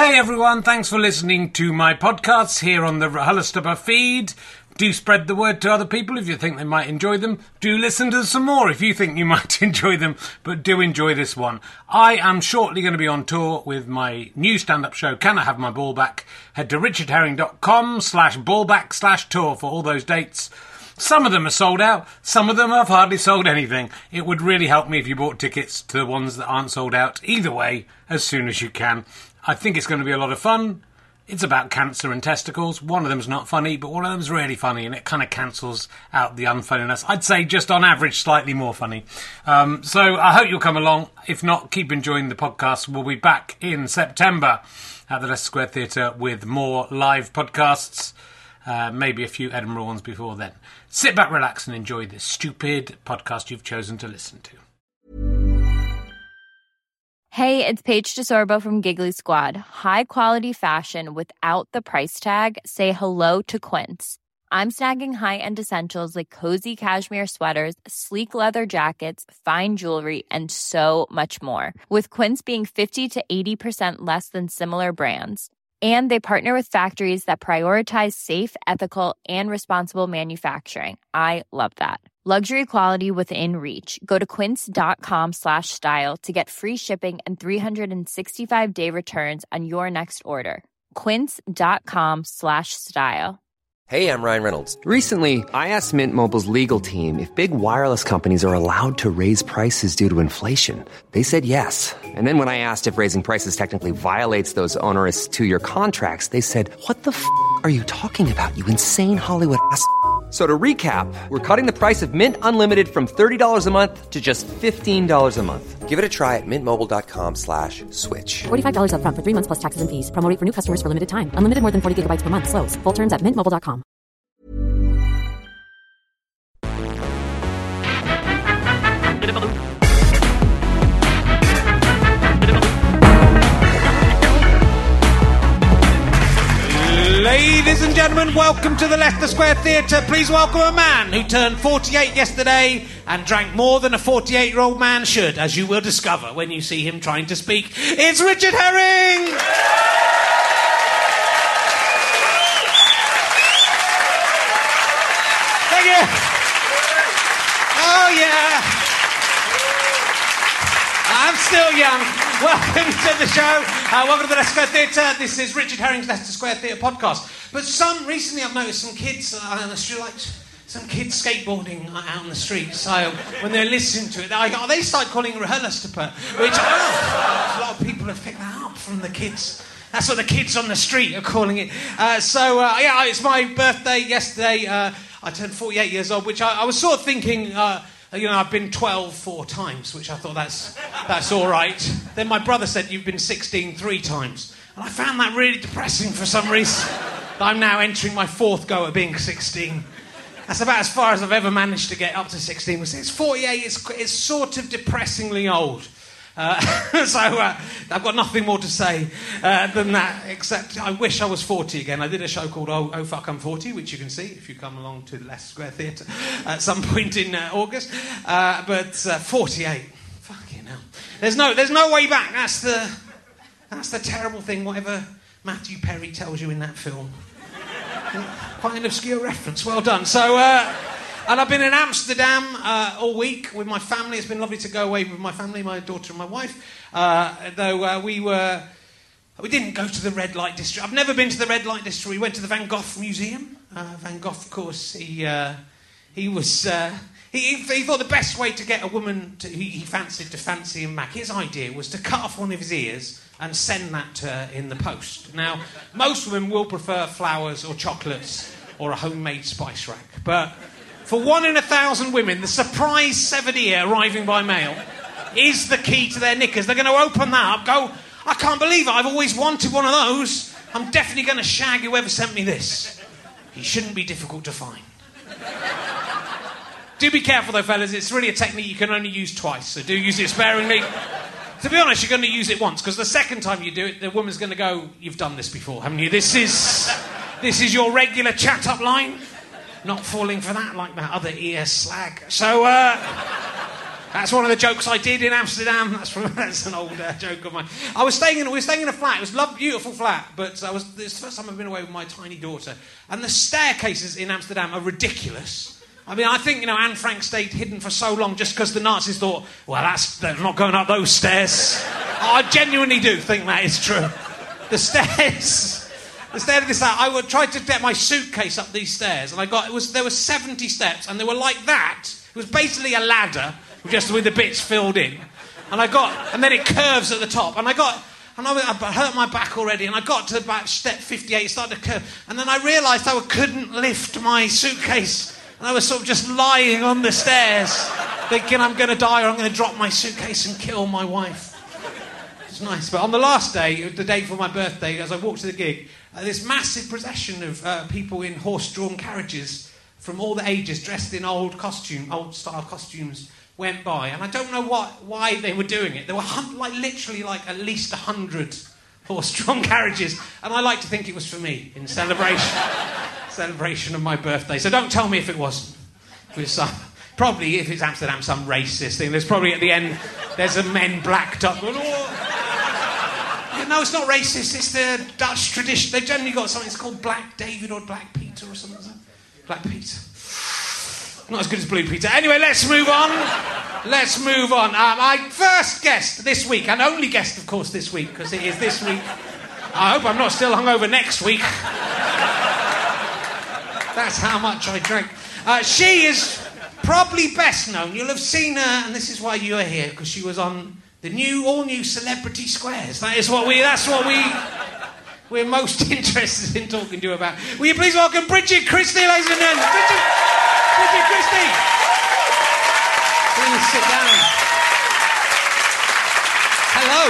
Hey everyone, thanks for listening to my podcasts here on the RHLSTP feed. Do spread the word to other people if you think they might enjoy them. Do listen to some more if you think you might enjoy them, but do enjoy this one. I am shortly going to be on tour with my new stand-up show, Can I Have My Ball Back? Head to richardherring.com/ballback/tour for all those dates. Some of them are sold out, some of them have hardly sold anything. It would really help me if you bought tickets to the ones that aren't sold out. Either way, as soon as you can. I think it's going to be a lot of fun. It's about cancer and testicles. One of them's not funny, but one of them's really funny, and it kind of cancels out the unfunniness. I'd say just on average, slightly more funny. So I hope you'll come along. If not, keep enjoying the podcast. We'll be back in September at the Leicester Square Theatre with more live podcasts. Maybe a few Edinburgh ones before then. Sit back, relax, and enjoy this stupid podcast you've chosen to listen to. Hey, it's Paige DeSorbo from Giggly Squad. High quality fashion without the price tag. Say hello to Quince. I'm snagging high-end essentials like cozy cashmere sweaters, sleek leather jackets, fine jewelry, and so much more. With Quince being 50 to 80% less than similar brands. And they partner with factories that prioritize safe, ethical, and responsible manufacturing. I love that. Luxury quality within reach. Go to quince.com/style to get free shipping and 365-day returns on your next order. Quince.com/style. Hey, I'm Ryan Reynolds. Recently, I asked Mint Mobile's legal team if big wireless companies are allowed to raise prices due to inflation. They said yes. And then when I asked if raising prices technically violates those onerous two-year contracts, they said, what the f*** are you talking about, you insane Hollywood ass f- So to recap, we're cutting the price of Mint Unlimited from $30 a month to just $15 a month. Give it a try at mintmobile.com/switch. $45 up front for 3 months plus taxes and fees. Promo rate for new customers for limited time. Unlimited more than 40 gigabytes per month. Slows full terms at mintmobile.com. Ladies and gentlemen, welcome to the Leicester Square Theatre. Please welcome a man who turned 48 yesterday and drank more than a 48-year-old man should, as you will discover when you see him trying to speak. It's Richard Herring! Thank you. Oh, yeah. I'm still young. Welcome to the show. Welcome to the Leicester Square Theatre. This is Richard Herring's Leicester Square Theatre podcast. But recently I've noticed some kids on the street, like some kids skateboarding out on the street. So when they're listening to it, they start calling it RHLSTP, which a lot of people have picked that up from the kids. That's what the kids on the street are calling it. It's my birthday yesterday. I turned 48 years old, which I was sort of thinking... I've been 12 4 times, which I thought that's all right. Then my brother said, you've been 16 3 times. And I found that really depressing for some reason. I'm now entering my 4th go at being 16. That's about as far as I've ever managed to get up to 16. It's 48, it's sort of depressingly old. I've got nothing more to say than that, except I wish I was 40 again. I did a show called Oh Fuck I'm 40, which you can see if you come along to the Leicester Square Theatre at some point in August. But 48, fucking hell. There's no way back. That's the terrible thing, whatever Matthew Perry tells you in that film. Quite an obscure reference, well done. And I've been in Amsterdam all week with my family. It's been lovely to go away with my family, my daughter and my wife. We didn't go to the red light district. I've never been to the red light district. We went to the Van Gogh Museum. Van Gogh, of course, he thought the best way to get a woman he fancied to fancy him back. His idea was to cut off one of his ears and send that to her in the post. Now, most women will prefer flowers or chocolates or a homemade spice rack, but for 1 in 1,000 women, the surprise severed ear arriving by mail is the key to their knickers. They're going to open that up, go, I can't believe it, I've always wanted one of those. I'm definitely going to shag whoever sent me this. He shouldn't be difficult to find. Do be careful though, fellas, it's really a technique you can only use twice, so do use it sparingly. To be honest, you're going to use it once, because the second time you do it, the woman's going to go, you've done this before, haven't you? This is your regular chat-up line. Not falling for that like that other ear slag. So, That's one of the jokes I did in Amsterdam. That's an old joke of mine. We were staying in a flat. It was a beautiful flat, but this is the first time I've been away with my tiny daughter. And the staircases in Amsterdam are ridiculous. I mean, I think, Anne Frank stayed hidden for so long just because the Nazis thought, well, they're not going up those stairs. I genuinely do think that is true. The stairs of this house, I tried to get my suitcase up these stairs, and there were 70 steps, and they were like that. It was basically a ladder, just with the bits filled in. And then it curves at the top. I hurt my back already, and I got to about step 58, it started to curve. And then I realised I couldn't lift my suitcase. And I was sort of just lying on the stairs, thinking I'm going to die or I'm going to drop my suitcase and kill my wife. It's nice. But on the last day, the day for my birthday, as I walked to the gig, this massive procession of people in horse-drawn carriages from all the ages, dressed in old-style costumes, went by, and I don't know why they were doing it. There were literally at least 100 horse-drawn carriages, and I like to think it was for me in celebration of my birthday. So don't tell me if it wasn't. It was probably, if it's Amsterdam, some racist thing. There's probably at the end there's a men blacked up. Going, no, it's not racist. It's the Dutch tradition. They've generally got something. It's called Black David or Black Peter or something. Black Peter. Not as good as Blue Peter. Anyway, let's move on. My first guest this week, and only guest, of course, this week, because it is this week. I hope I'm not still hungover next week. That's how much I drink. She is probably best known. You'll have seen her, and this is why you're here, because she was on the all-new Celebrity Squares. That's what we're most interested in talking to you about. Will you please welcome Bridget Christie, ladies and gentlemen? Bridget Christie. Please sit down. Hello.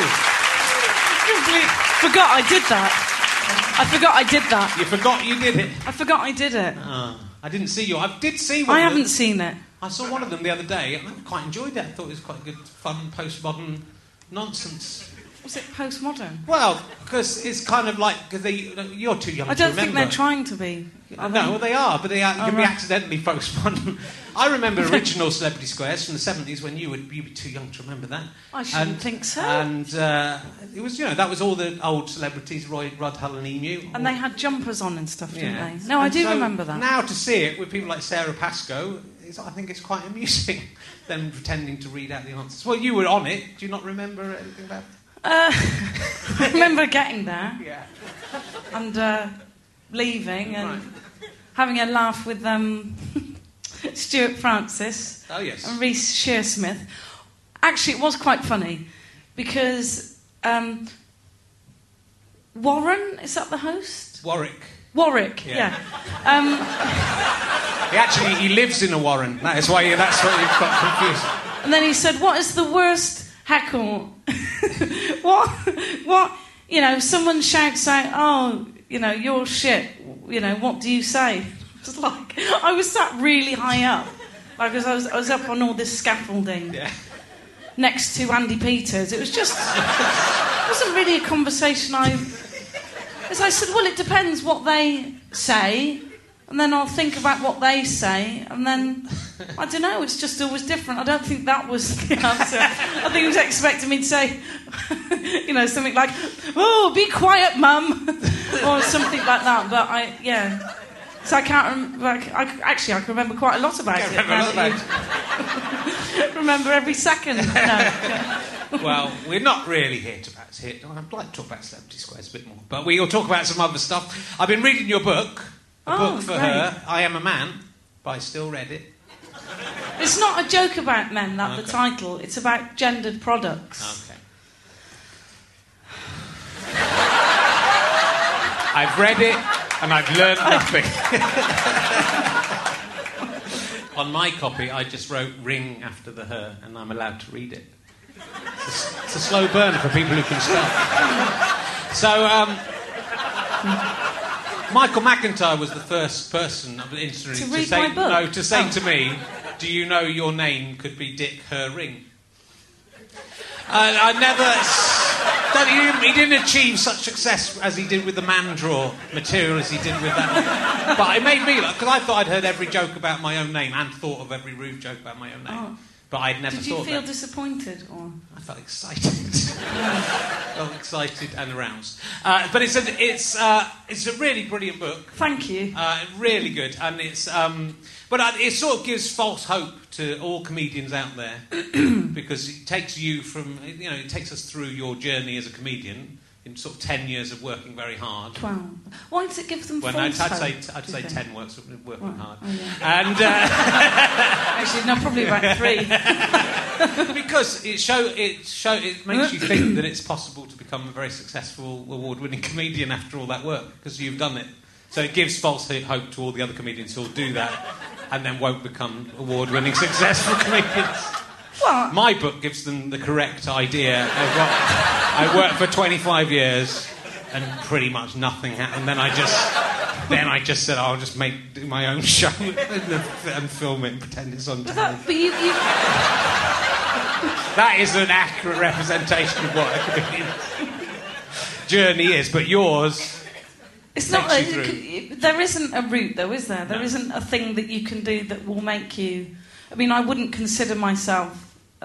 Forgot I did that. You forgot you did it? I forgot I did it. I didn't see you. I did see one. I haven't seen it. I saw one of them the other day, and I quite enjoyed it. I thought it was quite good, fun, postmodern nonsense. Was it postmodern? Well, because it's kind of like... you're too young to remember. I don't think they're trying to be. No, well, they are, but they can be accidentally postmodern. I remember original Celebrity Squares from the 70s when you were too young to remember that. I shouldn't think so. And it was, that was all the old celebrities, Rod Hull and Emu. And they had jumpers on and stuff, didn't they? No, I do remember that. Now to see it with people like Sarah Pascoe, I think it's quite amusing, them pretending to read out the answers. Well, you were on it. Do you not remember anything about it? I remember getting there. Yeah. And leaving and having a laugh with Stuart Francis. Oh, yes. And Reece Shearsmith. Actually, it was quite funny because Warren, is that the host? Warwick, yeah. He lives in a warren. That's what you've got confused. And then he said, "What is the worst heckle?" what? Someone shouts out, "Oh, you're shit." What do you say? It's like I was sat really high up, because I was up on all this scaffolding next to Andy Peters. It was just it wasn't really a conversation. As I said, well, it depends what they say, and then I'll think about what they say, and then I don't know. It's just always different. I don't think that was the answer. I think he was expecting me to say, something like, "Oh, be quiet, Mum," or something like that. But so I can't remember. I can remember quite a lot about it. Remember every second. No. Well, we're not really here to I'd like to talk about Celebrity Squares a bit more, but we'll talk about some other stuff. I've been reading your book, book for her, I Am a Man, but I still read it. It's not a joke about men, the title. It's about gendered products. Okay. I've read it, and I've learned nothing. On my copy, I just wrote ring after the her, and I'm allowed to read it. It's a slow burn for people who can spell. So, Michael McIntyre was the first person of the history to read my book? To say to me, "Do you know your name could be Dick Her Ring?" I never... He didn't achieve such success as he did with the Mandraw material as he did with that. But it made me laugh, because I thought I'd heard every joke about my own name and thought of every rude joke about my own name. But I'd never Did thought you feel that. disappointed? Or? I felt excited. Felt excited and aroused. But it's a really brilliant book. Thank you. Really good, and it sort of gives false hope to all comedians out there because it takes you from, it takes us through your journey as a comedian in sort of 10 years of working very hard. 12. Why does it give them false I'd hope? say 10 working hard. Oh, yeah. And actually, no, probably about 3. because it makes you think that it's possible to become a very successful, award-winning comedian after all that work because you've done it. So it gives false hope to all the other comedians who'll do that and then won't become award-winning, successful comedians. Well, my book gives them the correct idea of what... I worked for 25 years and pretty much nothing happened. Then I just said, I'll just do my own show and film it and pretend it's on telly. But you... That is an accurate representation of what a comedian's journey is, but yours... It's not there isn't a route, though, is there? There isn't a thing that you can do that will make you... I mean, I wouldn't consider myself...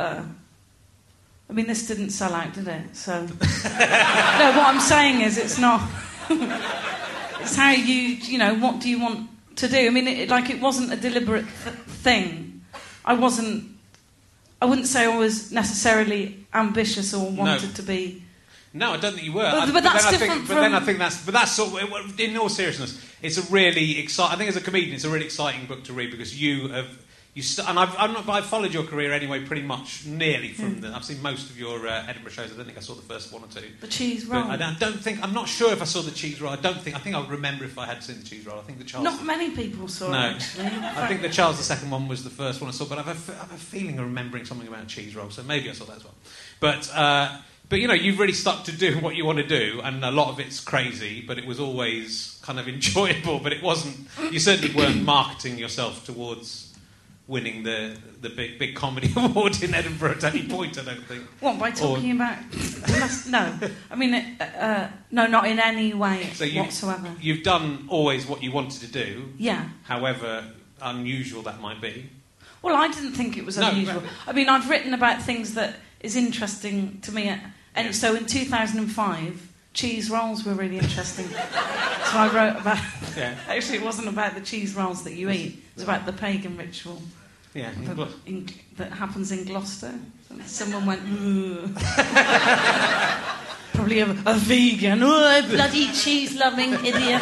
this didn't sell out, did it? So... No, what I'm saying is it's not... It's how what do you want to do? I mean, it wasn't a deliberate thing. I wouldn't say I was necessarily ambitious or wanted to be... No, I don't think you were. But that's different from... But that's sort of... In all seriousness, it's a really exciting... I think as a comedian, it's a really exciting book to read because you have... I've followed your career anyway, pretty much nearly from I've seen most of your Edinburgh shows. I don't think I saw the first one or two. The Cheese Roll. But I'm not sure if I saw the Cheese Roll. I think I would remember if I had seen the Cheese Roll. I think the Charles. Not many people saw it. Actually. I think the Charles II one was the first one I saw. But I have a feeling of remembering something about Cheese Roll. So maybe I saw that as well. But you've really stuck to doing what you want to do, and a lot of it's crazy. But it was always kind of enjoyable. But it wasn't. You certainly weren't marketing yourself towards winning the big comedy award in Edinburgh at any point, I don't think. What, by talking about... No. I mean, no, not in any way whatsoever. You've done always what you wanted to do. Yeah. However unusual that might be. Well, I didn't think it was unusual. I mean, I've written about things that is interesting to me. And so in 2005... cheese rolls were really interesting. So I wrote about... Yeah. Actually, it wasn't about the cheese rolls that you eat. It was about the pagan ritual that happens in Gloucester. And someone went, ooh. Probably a vegan. Oh, bloody cheese-loving idiot.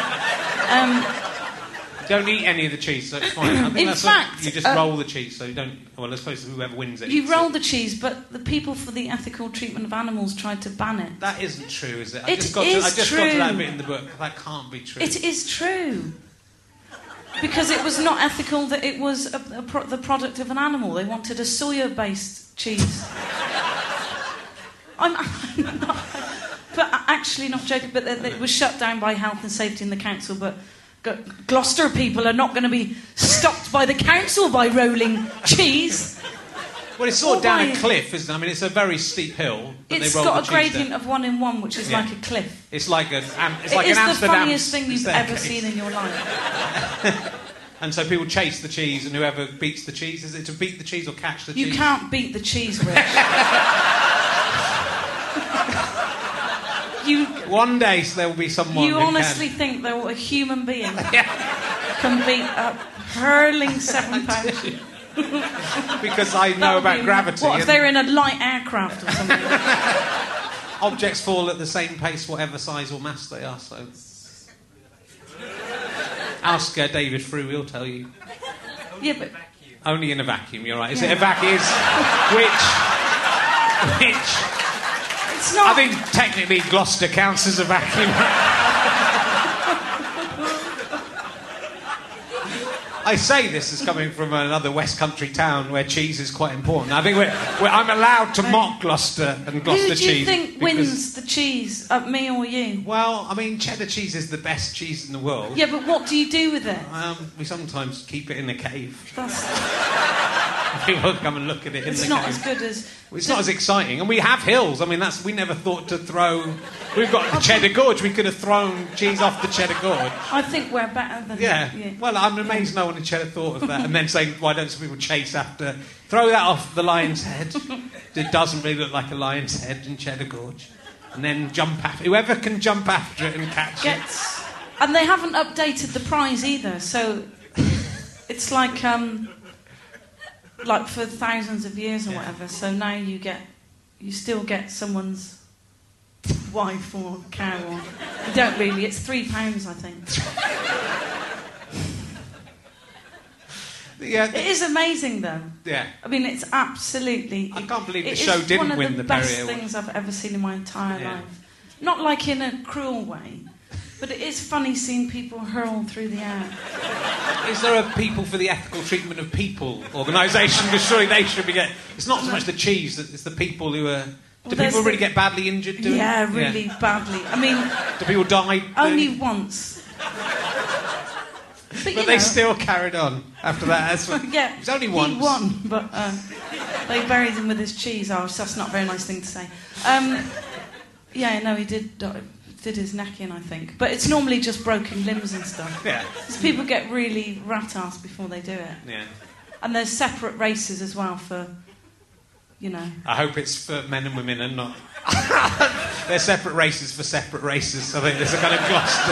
Don't eat any of the cheese, so it's fine. I think you just roll the cheese, so you don't... Well, I suppose whoever wins it... You roll the cheese, but the people for the ethical treatment of animals tried to ban it. That isn't true, is it? I just got to that bit in the book. That can't be true. It is true. Because it was not ethical that it was the product of an animal. They wanted a soya-based cheese. I'm not... But actually, not joking, but it was shut down by Health and Safety and the council, but... Gloucester people are not going to be stopped by the council by rolling cheese. Well, it's sort of down a cliff, isn't it? I mean, it's a very steep hill. It's got a gradient of 1 in 1, which is like a cliff. It's like an Amsterdam. It is the funniest thing you've ever seen in your life. And so people chase the cheese, and whoever beats the cheese, is it to beat the cheese or catch the cheese? You can't beat the cheese, Rich. One day there will be someone. You honestly think that a human being can beat a hurling 7 pounds? Because I know about gravity. What if they're in a light aircraft or something? Objects fall at the same pace, whatever size or mass they are. So, ask David Frew; he'll tell you. Yeah, but only in a vacuum. You're right. Is it a vacuum? Which? It's not. I think technically Gloucester counts as a vacuum. I say this as coming from another West Country town where cheese is quite important. I think I'm allowed to mock Gloucester and Gloucester cheese. Who do you think wins the cheese, me or you? Well, I mean, cheddar cheese is the best cheese in the world. Yeah, but what do you do with it? We sometimes keep it in a cave. People come and look at it in It's the not cave. as good as... It's not as exciting, and we have hills. I mean, we never thought to throw. We've got the Cheddar Gorge. We could have thrown cheese off the Cheddar Gorge. I think we're better than... Yeah. Well, I'm amazed no one in Cheddar thought of that, and then saying, why don't some people chase after? Throw that off the lion's head. It doesn't really look like a lion's head in Cheddar Gorge, and then jump after. Whoever can jump after it and catch it. And they haven't updated the prize either, so it's like for thousands of years or whatever. So now you still get someone's wife or cow, or you don't really. It's £3, I think. Yeah, it is amazing, though. Yeah. I mean, it's absolutely... I can't believe the show didn't win the Perrier. Perrier. It's one of the best things I've ever seen in my entire life. Not like in a cruel way, but it is funny seeing people hurl through the air. Is there a People for the Ethical Treatment of People organisation? Because surely they should be getting... It's not so much the cheese, it's the people who are... Do people really get badly injured doing it? Yeah, really badly. I mean... Do people die? Only once. But they still carried on after that. Yeah, it was only once. He won, but they buried him with his cheese. Oh, so that's not a very nice thing to say. He did his neck in, I think. But it's normally just broken limbs and stuff. Yeah. Because people get really rat-assed before they do it. Yeah. And there's separate races as well for, I hope it's for men and women and not... There's separate races for separate races. I think there's a kind of Gloucester...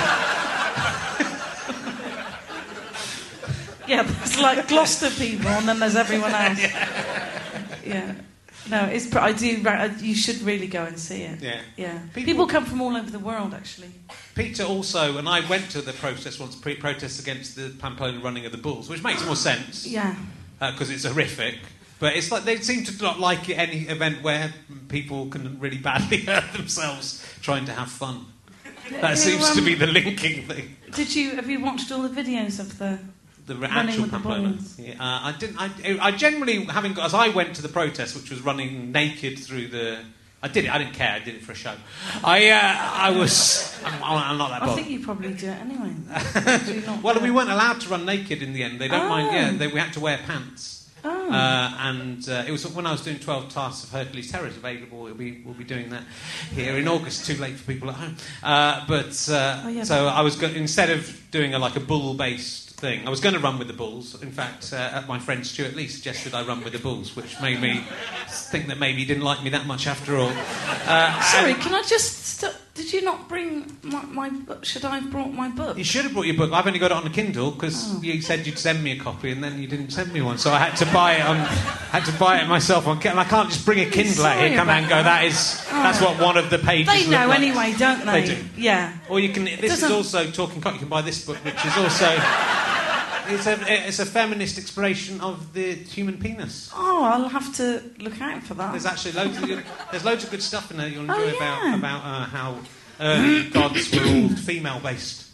Yeah, there's like Gloucester people, and then there's everyone else. Yeah. No, I do. You should really go and see it. Yeah. Yeah. People come from all over the world, actually. Peter also, and I went to the protest once, protest against the Pamplona running of the bulls, which makes more sense. Yeah. Because it's horrific. But it's like they seem to not like any event where people can really badly hurt themselves trying to have fun. That seems to be the linking thing. Have you watched all the videos of the actual Pamplona? Yeah, I didn't. I generally, as I went to the protest, which was running naked through the... I did it. I didn't care. I did it for a show. I'm not that bothered. I think you probably do it anyway. Well, we weren't allowed to run naked in the end. They don't mind. Yeah, we had to wear pants. Oh. And it was when I was doing 12 Tasks of Hercules Terrors available. We'll be doing that here in August. Too late for people at home. So I was instead of doing a bull-based thing, I was going to run with the bulls. In fact, my friend Stuart Lee suggested I run with the bulls, which made me think that maybe he didn't like me that much after all. Sorry, can I just... Did you not bring my book? Should I have brought my book? You should have brought your book. I've only got it on a Kindle because you said you'd send me a copy and then you didn't send me one, so I had to buy it myself on Kindle. I can't just bring a Kindle out here, come out and go. That's what one of the pages. They know like. Anyway, don't they? They do. Yeah. Or you can. This is also Talking Cock. You can buy this book, which is also. It's a feminist exploration of the human penis. Oh, I'll have to look out for that. There's actually loads of good stuff in there you'll enjoy about how early gods were all female-based.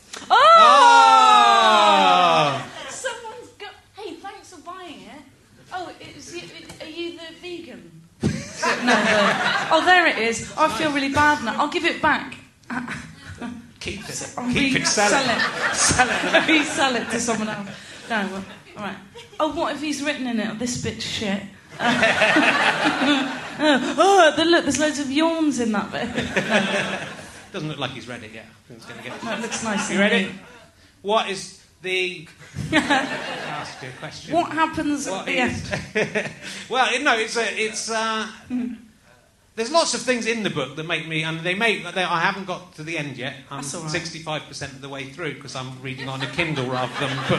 Oh! Someone's got... Hey, thanks for buying it. Oh, are you the vegan? No. There it is. I feel really bad now. I'll give it back. Keep it. Sell it. Sell it. Resell it to someone else. No, well, all right. Oh, what if he's written in it? This bit's shit. Look, there's loads of yawns in that bit. No. Doesn't look like he's read it yet. He's going to get it. No, it looks nice. You ready? What is the... I'll ask you a question. What happens at the end? Well, no, it's there's lots of things in the book that make me, and I haven't got to the end yet. I'm 65% of the way through because I'm reading on a Kindle rather than book.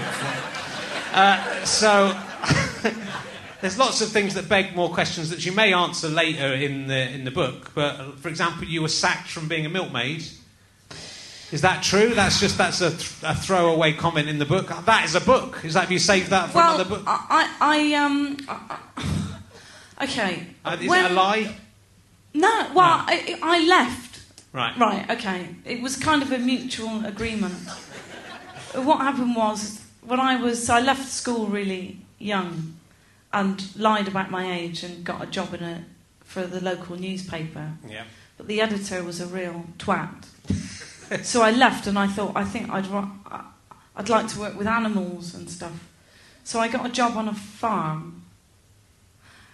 So there's lots of things that beg more questions that you may answer later in the book. But for example, you were sacked from being a milkmaid. Is that true? That's a throwaway comment in the book. That is a book. Is that, have you saved that for another book? Okay. Is it a lie? No, well, no. I left. Right. Right, okay. It was kind of a mutual agreement. What happened was, I left school really young and lied about my age and got a job for the local newspaper. Yeah. But the editor was a real twat. So I left and I thought, I think I'd like to work with animals and stuff. So I got a job on a farm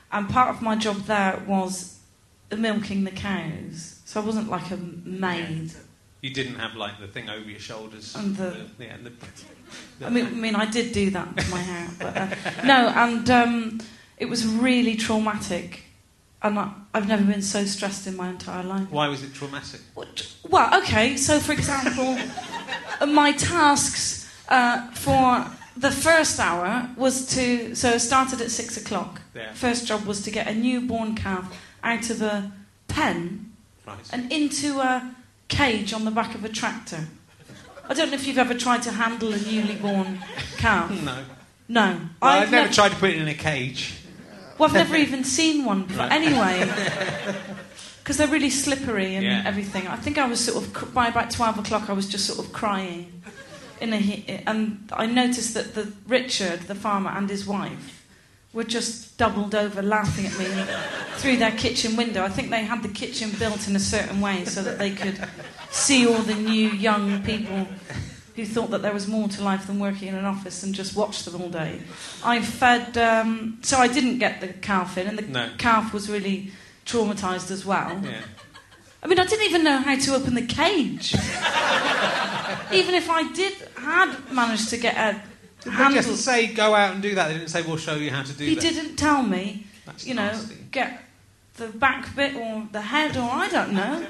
And part of my job there was milking the cows. So I wasn't like a maid. You didn't have like the thing over your shoulders. And I mean, I did do that to my hair. But, no, and it was really traumatic. And I've never been so stressed in my entire life. Why was it traumatic? Well, okay, so for example, my tasks for the first hour was to... So it started at 6 o'clock. Yeah. First job was to get a newborn calf out of a pen and into a cage on the back of a tractor. I don't know if you've ever tried to handle a newly born calf. No. No. Well, I've never tried to put it in a cage. Well, I've never even seen one before. Right. Anyway, because they're really slippery and everything. I think I was sort of, by about 12 o'clock, I was just sort of crying. And I noticed that Richard, the farmer, and his wife were just doubled over laughing at me through their kitchen window. I think they had the kitchen built in a certain way so that they could see all the new young people who thought that there was more to life than working in an office and just watch them all day. I fed... so I didn't get the calf in, and the calf was really traumatised as well. Yeah. I mean, I didn't even know how to open the cage. Even if I had managed to get a handle... They just say, go out and do that. They didn't say, we'll show you how to do that. He didn't tell me, That's you know, nasty. Get the back bit or the head or I don't know.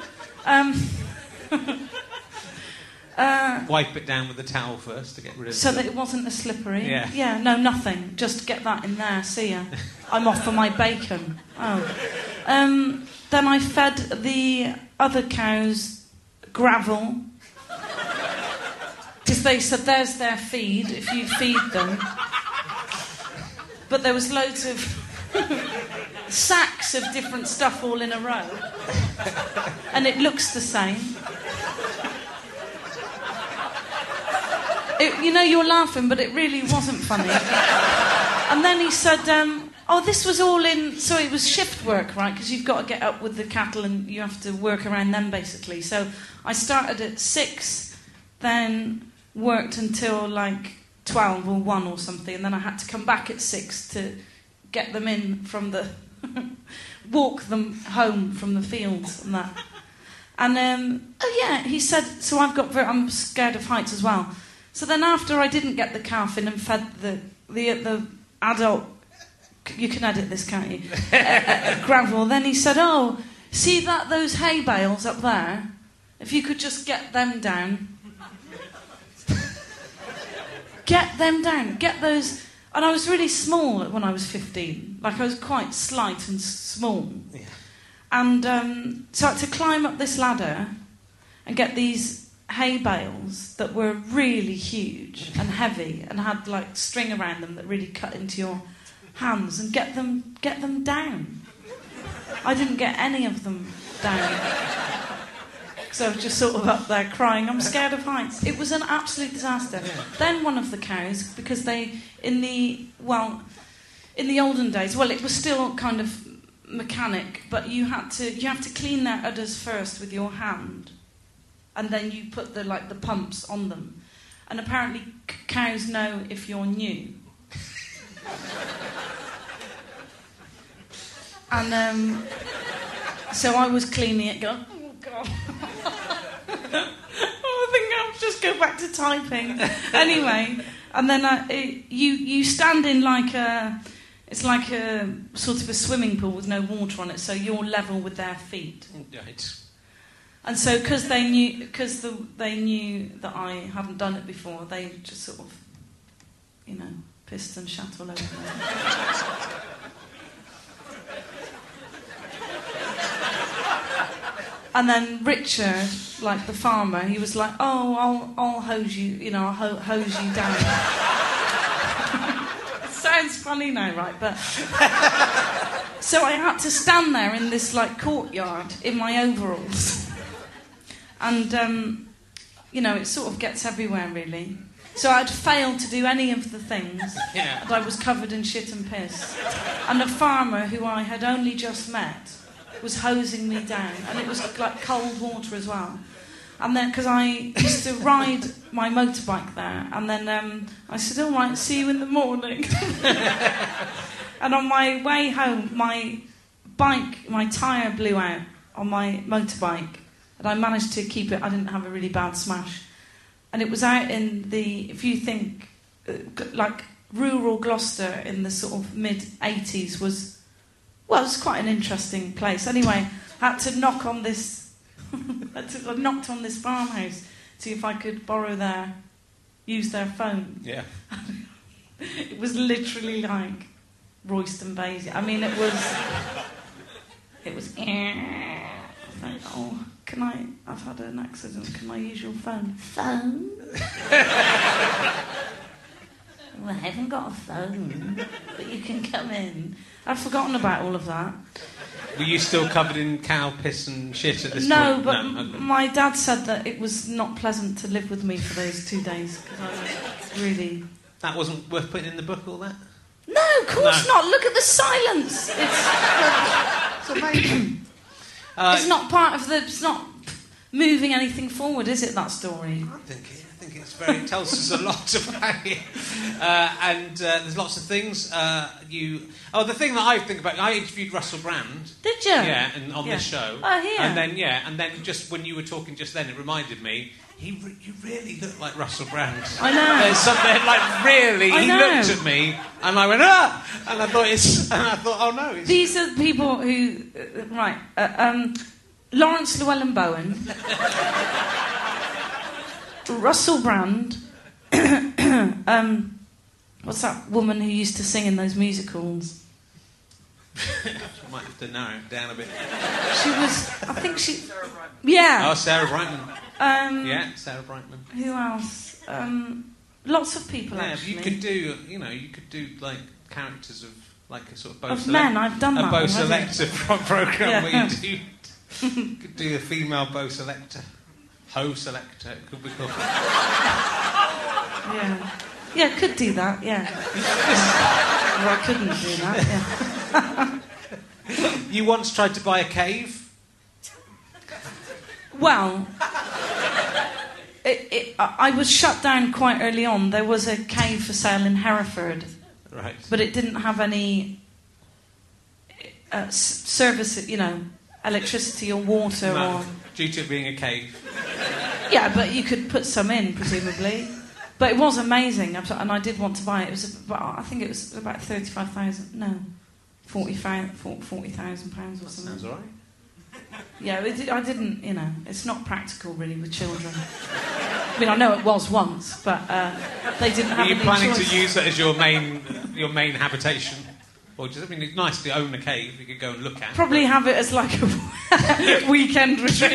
Wipe it down with the towel first to get rid of it. So that it wasn't as slippery? Yeah. Yeah, no, nothing. Just get that in there, see ya. I'm off for my bacon. Oh. Then I fed the other cows gravel. Because they said, there's their feed, if you feed them. But there was loads of sacks of different stuff all in a row. And it looks the same. You know, you're laughing, but it really wasn't funny. And then he said, this was all in... So it was shift work, right? Because you've got to get up with the cattle and you have to work around them, basically. So I started at 6, then worked until, 12 or 1 or something, and then I had to come back at 6 to get them in from the... walk them home from the fields and that. And, he said... So I'm scared of heights as well. So then after I didn't get the calf in and fed the adult, you can edit this, can't you, gravel, then he said, see those hay bales up there? If you could just get them down. Get them down. Get those... And I was really small when I was 15. I was quite slight and small. Yeah. And so I had to climb up this ladder and get these... hay bales that were really huge and heavy and had string around them that really cut into your hands and get them down. I didn't get any of them down. So I was just sort of up there crying, I'm scared of heights. It was an absolute disaster. Yeah. Then one of the cows, because in the olden days, it was still kind of mechanic, but you have to clean their udders first with your hand. And then you put the pumps on them. And apparently cows know if you're new. And so I was cleaning it going, oh God. I think I'll just go back to typing. Anyway, and then you stand in it's like a sort of a swimming pool with no water on it, so you're level with their feet. Right. And so, because they knew that I hadn't done it before, they just sort of, pissed and shat all over me. And then Richard, the farmer, he was like, I'll hose you, I'll hose you down. It sounds funny now, right? But so I had to stand there in this courtyard in my overalls. And, it sort of gets everywhere, really. So I'd failed to do any of the things. Yeah. And I was covered in shit and piss. And the farmer, who I had only just met, was hosing me down. And it was cold water as well. And then, because I used to ride my motorbike there, and then I said, all right, see you in the morning. And on my way home, my tyre blew out on my motorbike, and I managed to keep it. I didn't have a really bad smash. And it was out in if you think, like rural Gloucester in the sort of mid-80s was quite an interesting place. Anyway, I had to knock on this, I knocked on this farmhouse, see if I could use their phone. Yeah. It was literally like Royston Basie. I mean, it was, I was like, oh, I've had an accident, can I use your phone? Phone? Well, I haven't got a phone, but you can come in. I'd forgotten about all of that. Were you still covered in cow piss and shit at this point? No, but Okay. my dad said that it was not pleasant to live with me for those 2 days, because I was really... That wasn't worth putting in the book, all that? No, of course not. Look at the silence. It's amazing. It's not part of the... It's not moving anything forward, is it, that story? I think it's it tells us a lot about you. And there's lots of things. The thing that I think about, I interviewed Russell Brand. Did you? Yeah, and on this show. Oh, here. And then just when you were talking just then, it reminded me, you really look like Russell Brand. I know. There's something, like, really, I he know. looked at me, and I went, ah! And I thought, oh no. It's... These are the people who... Lawrence Llewellyn-Bowen... Russell Brand, what's that woman who used to sing in those musicals? Might have to narrow it down a bit. She was, I think she... Sarah Brightman. Yeah. Oh, Sarah Brightman. Yeah, Sarah Brightman. Who else? Lots of people, Yeah, actually. you could do, like, characters of, like, a sort of Bo Of men, I've done that a Bo already. Selector programme Yeah. where you could do a female Bo Selector. Ho Selector, it could be called. Yeah, could do that, yeah. Or I couldn't do that, yeah. You once tried to buy a cave? Well, I was shut down quite early on. There was a cave for sale in Hereford. Right. But it didn't have any service, electricity or water or... Due to it being a cave. Yeah, but you could put some in, presumably. But it was amazing, and I did want to buy it. It was I think it was about 35,000. No, 40,000 pounds or something. Sounds all right. Yeah, I didn't. It's not practical really with children. I mean, I know it was once, but they didn't have. Are you any planning choice. to use that as your main habitation? Or just, it's nice to own a cave you could go and look at. Probably have it as like a weekend retreat.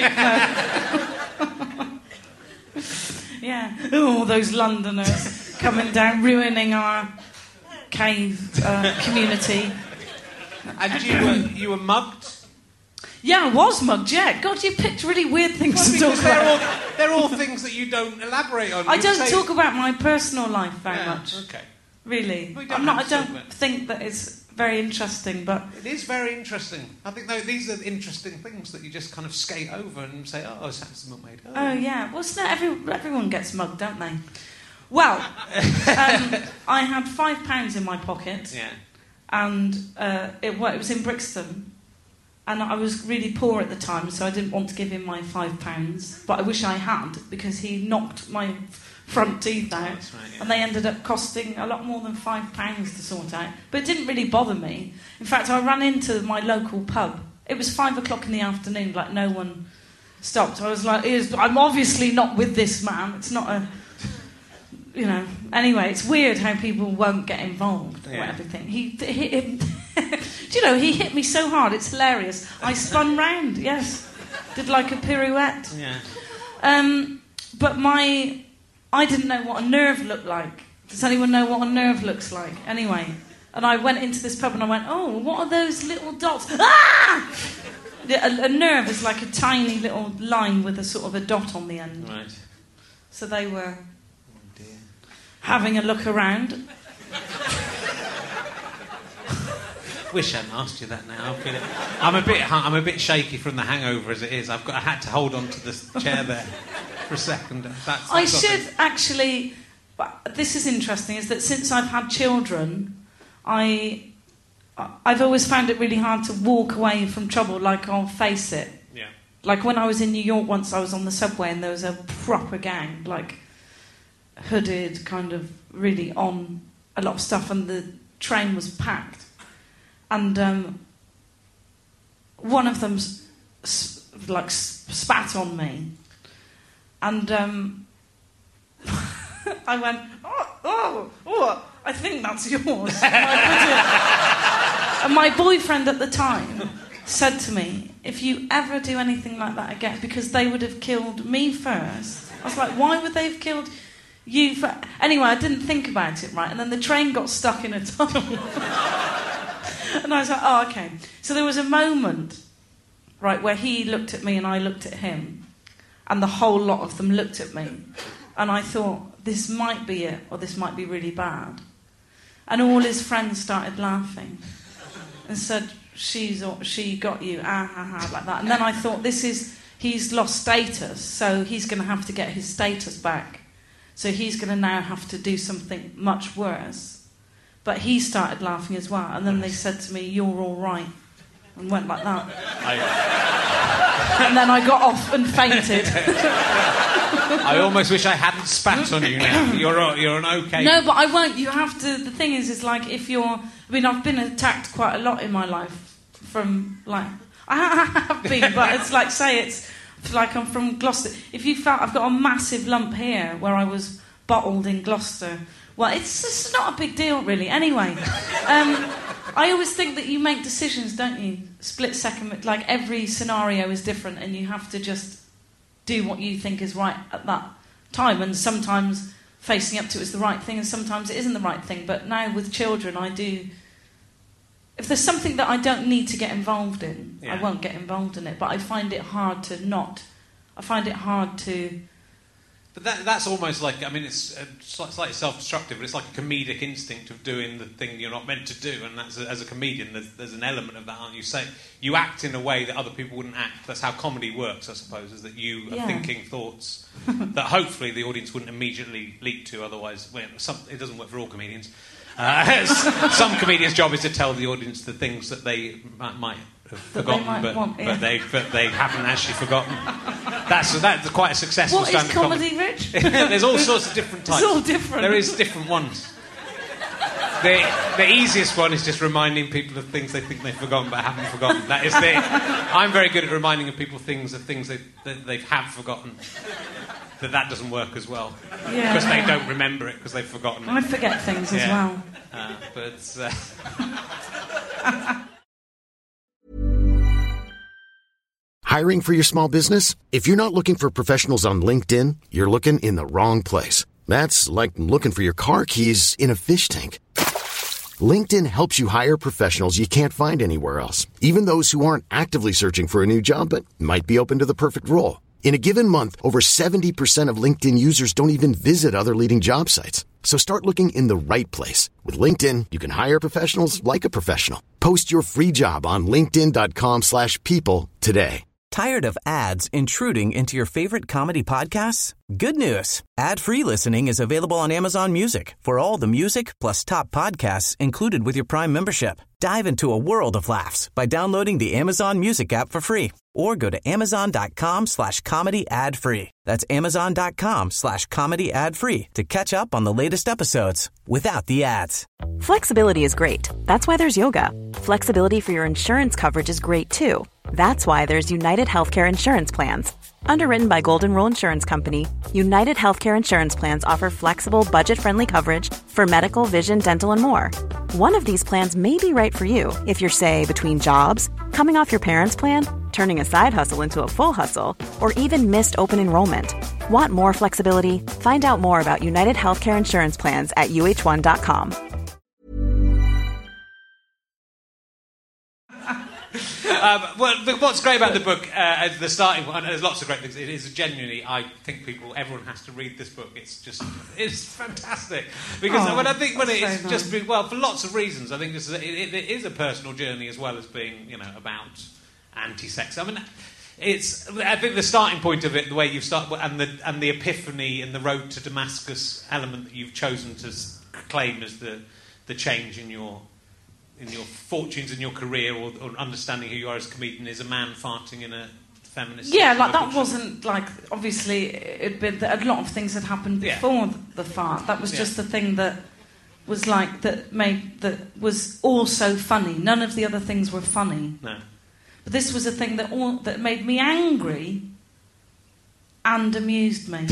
Yeah. Oh, those Londoners coming down, ruining our cave community. And you were mugged? Yeah, I was mugged, yeah. God, you picked really weird things to talk Because about. they're all things that you don't elaborate on. I You don't say- talk about my personal life very much. Okay. Really. Well, you don't I have to talk don't about it. think that it's very interesting, but... It is very interesting. I think these are interesting things that you just kind of skate over and say, oh, it's handsome made. Oh, yeah. Well, it's not everyone gets mugged, don't they? Well, I had £5 in my pocket. Yeah. And it was in Brixton. And I was really poor at the time, so I didn't want to give him my £5. But I wish I had, because he knocked my front teeth out. That's right, yeah. And they ended up costing a lot more than £5 to sort out. But it didn't really bother me. In fact, I ran into my local pub. It was 5 o'clock in the afternoon, like no one stopped. I was like, I'm obviously not with this man. It's not a... Anyway, it's weird how people won't get involved or everything. He do he hit me so hard, it's hilarious. I spun round, yes. Did like a pirouette. Yeah. But I didn't know what a nerve looked like. Does anyone know what a nerve looks like? Anyway, and I went into this pub and I went, oh, what are those little dots? Ah! A nerve is like a tiny little line with a sort of a dot on the end. Right. So they were having a look around. Wish I hadn't asked you that now. I'm a bit shaky from the hangover as it is. I had to hold on to the chair there for a second. I should actually... This is interesting, is that since I've had children, I've always found it really hard to walk away from trouble, like I'll face it. Yeah. Like when I was in New York once, I was on the subway and there was a proper gang, like hooded, kind of really on a lot of stuff, and the train was packed. And one of them spat on me. And I went, oh, I think that's yours. And my boyfriend at the time said to me, if you ever do anything like that again, because they would have killed me first. I was like, why would they have killed you first? Anyway, I didn't think about it, right? And then the train got stuck in a tunnel. And I was like, oh, okay. So there was a moment, right, where he looked at me and I looked at him, and the whole lot of them looked at me. And I thought, this might be it, or this might be really bad. And all his friends started laughing and said, she got you, like that. And then I thought, he's lost status, so he's going to have to get his status back. So he's going to now have to do something much worse. But he started laughing as well. And then they said to me, you're all right. And went like that. And then I got off and fainted. I almost wish I hadn't spat on you now. You're an okay... No, but I won't. You have to... The thing is like, if you're... I mean, I've been attacked quite a lot in my life from, like... I have been, but it's like, say it's like I'm from Gloucester. If you felt... I've got a massive lump here where I was bottled in Gloucester. Well, it's not a big deal, really. Anyway, I always think that you make decisions, don't you? Split second, like every scenario is different, and you have to just do what you think is right at that time. And sometimes facing up to it is the right thing, and sometimes it isn't the right thing. But now with children, I do... If there's something that I don't need to get involved in, I won't get involved in it. But I find it hard to not. I find it hard to... But that's almost like, I mean, it's slightly self-destructive, but it's like a comedic instinct of doing the thing you're not meant to do, and that's, as a comedian, there's an element of that, aren't you? You act in a way that other people wouldn't act. That's how comedy works, I suppose, is that you are thinking thoughts that hopefully the audience wouldn't immediately leap to, otherwise, well, it doesn't work for all comedians. Some comedians' job is to tell the audience the things that they might have forgotten, but they haven't actually forgotten. That's quite a successful stand-up comedy. What is comedy, Rich? There's all sorts of different types. It's all different. There is different ones. The easiest one is just reminding people of things they think they've forgotten but haven't forgotten. I'm very good at reminding people things they have forgotten. That doesn't work as well. Yeah. Because they don't remember it because they've forgotten it. I forget things as well. Hiring for your small business? If you're not looking for professionals on LinkedIn, you're looking in the wrong place. That's like looking for your car keys in a fish tank. LinkedIn helps you hire professionals you can't find anywhere else, even those who aren't actively searching for a new job but might be open to the perfect role. In a given month, over 70% of LinkedIn users don't even visit other leading job sites. So start looking in the right place. With LinkedIn, you can hire professionals like a professional. Post your free job on linkedin.com/people today. Tired of ads intruding into your favorite comedy podcasts? Good news. Ad-free listening is available on Amazon Music for all the music plus top podcasts included with your Prime membership. Dive into a world of laughs by downloading the Amazon Music app for free or go to amazon.com/comedy ad-free. That's amazon.com/comedy ad-free to catch up on the latest episodes without the ads. Flexibility is great. That's why there's yoga. Flexibility for your insurance coverage is great too. That's why there's United Healthcare Insurance Plans. Underwritten by Golden Rule Insurance Company, United Healthcare Insurance Plans offer flexible, budget-friendly coverage for medical, vision, dental, and more. One of these plans may be right for you if you're, say, between jobs, coming off your parents' plan, turning a side hustle into a full hustle, or even missed open enrollment. Want more flexibility? Find out more about United Healthcare Insurance Plans at UH1.com. But what's great about the book, the starting one, there's lots of great things. It is genuinely, I think everyone has to read this book. It's fantastic. Because for lots of reasons, I think it is a personal journey as well as being, about anti-sex. I mean, I think the starting point of it, the way you start, and the epiphany and the road to Damascus element that you've chosen to claim as the change in your fortunes in your career or understanding who you are as a comedian is a man farting in a feminist... Yeah, like that wasn't, like, obviously, a lot of things had happened before the fart. That was just the thing that was like, that was also funny. None of the other things were funny. No. But this was a thing that made me angry and amused me.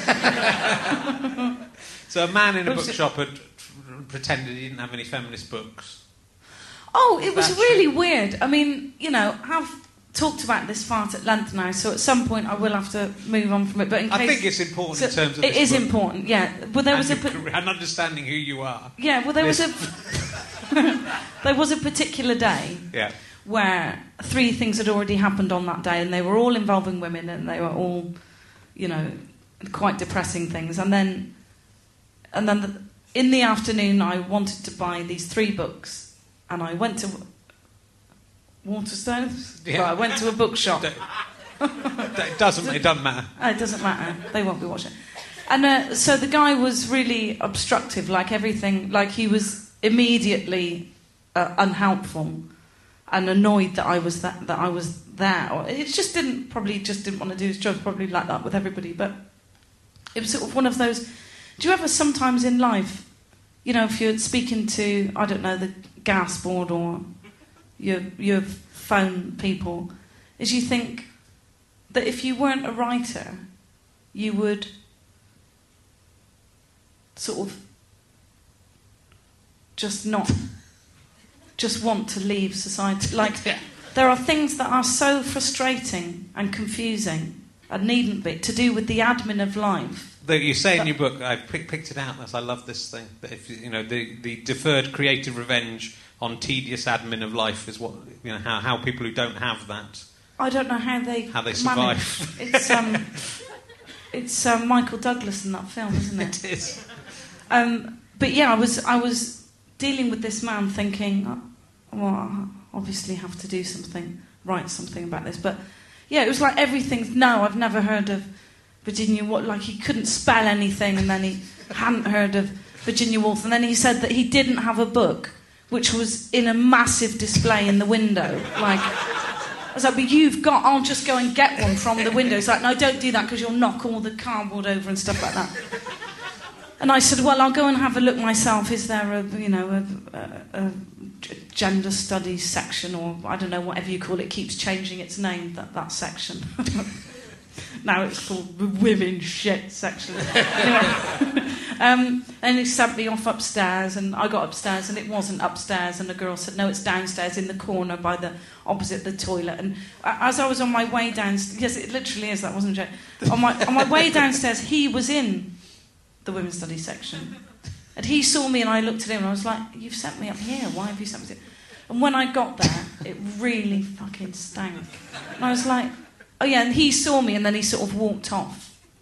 So a man in a bookshop had pretended he didn't have any feminist books. Oh, it was really weird. I mean, I've talked about this fart at length now, so at some point I will have to move on from it. But I think it's important in terms of it is important, yeah. Well, there was and understanding who you are. Yeah, well, there was a particular day where 3 things had already happened on that day, and they were all involving women, and they were all, quite depressing things. And then in the afternoon, I wanted to buy these 3 books. And I went to Waterstones. Yeah. Right, I went to a bookshop. It doesn't matter. It doesn't matter. They won't be watching. And so the guy was really obstructive, like everything. Like he was immediately unhelpful and annoyed that I was there. Or it just didn't want to do his job. Probably like that with everybody. But it was sort of one of those. Do you ever sometimes in life, if you're speaking to, I don't know, the gas board or your phone people, is you think that if you weren't a writer, you would sort of just want to leave society. Like, there are things that are so frustrating and confusing and needn't be, to do with the admin of life. That you say in your book, I picked it out. I love this thing. That if the deferred creative revenge on tedious admin of life is what how people who don't have that. I don't know how they survive. It's Michael Douglas in that film, isn't it? It is. But yeah, I was dealing with this man, thinking, well, I obviously have to do something, write something about this. But yeah, it was like everything. No, I've never heard of Virginia Woolf. Like, he couldn't spell anything, and then he hadn't heard of Virginia Woolf, and then he said that he didn't have a book, which was in a massive display in the window. Like, I was like, but I'll just go and get one from the window. He's like, no, don't do that because you'll knock all the cardboard over and stuff like that. And I said, well, I'll go and have a look myself. Is there a gender studies section, or I don't know, whatever you call it, keeps changing its name, that section. Now it's called the women shit section. And he sent me off upstairs, and I got upstairs, and it wasn't upstairs, and the girl said, no, it's downstairs in the corner opposite the toilet. And as I was on my way downstairs, yes, it literally is, that wasn't a joke. On my way downstairs, he was in the women's studies section. And he saw me, and I looked at him, and I was like, you've sent me up here, why have you sent me up here? And when I got there, it really fucking stank. And I was like, oh yeah, and he saw me, and then he sort of walked off.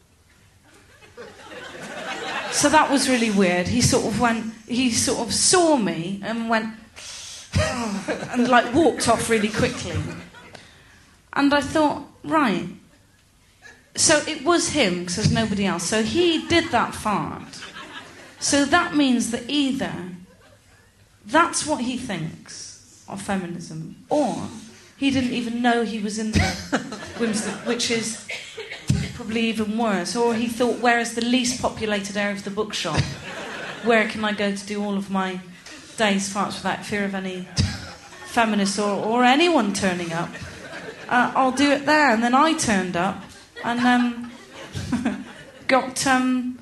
So that was really weird. He sort of saw me and went, oh, and like walked off really quickly. And I thought, right. So it was him, because there's nobody else. So he did that fart. So that means that either that's what he thinks of feminism, or he didn't even know he was in the women's, which is probably even worse. Or he thought, where is the least populated area of the bookshop? Where can I go to do all of my day's farts without fear of any feminists or anyone turning up? I'll do it there. And then I turned up and got 3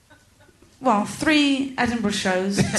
Edinburgh shows, 2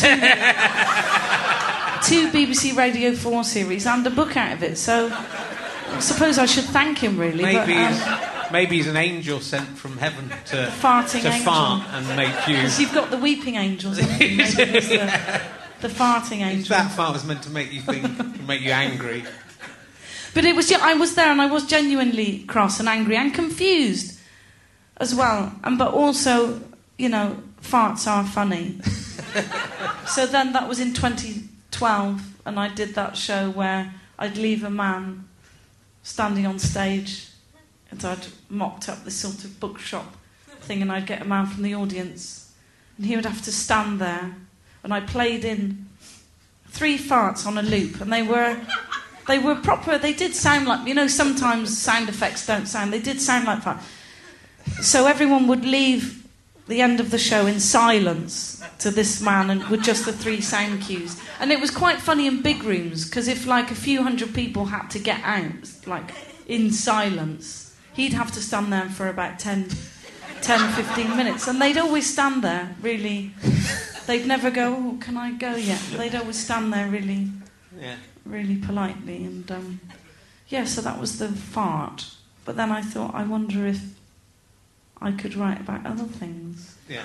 BBC Radio 4 series, and a book out of it. So I suppose I should thank him, really. Maybe he's an angel sent from heaven to fart and make you... Because you've got the weeping angels, haven't you? Maybe it's the farting angel. That fart was meant to make you think, make you angry. But it was, I was there and I was genuinely cross and angry and confused as well. But also, farts are funny. So then that was in 2012, and I did that show where I'd leave a man standing on stage, and I'd mocked up this sort of bookshop thing, and I'd get a man from the audience, and he would have to stand there, and I played in 3 farts on a loop, and they were proper. They did sound like, sometimes sound effects don't sound. They did sound like farts. So everyone would leave the end of the show in silence to this man, and with just the 3 sound cues. And it was quite funny in big rooms, because if like a few hundred people had to get out, like in silence, he'd have to stand there for about 10, 15 minutes. And they'd always stand there, really. They'd never go, "Oh, can I go yet?" They'd always stand there really, really politely. And so that was the fart. But then I thought, I wonder if I could write about other things. Yeah.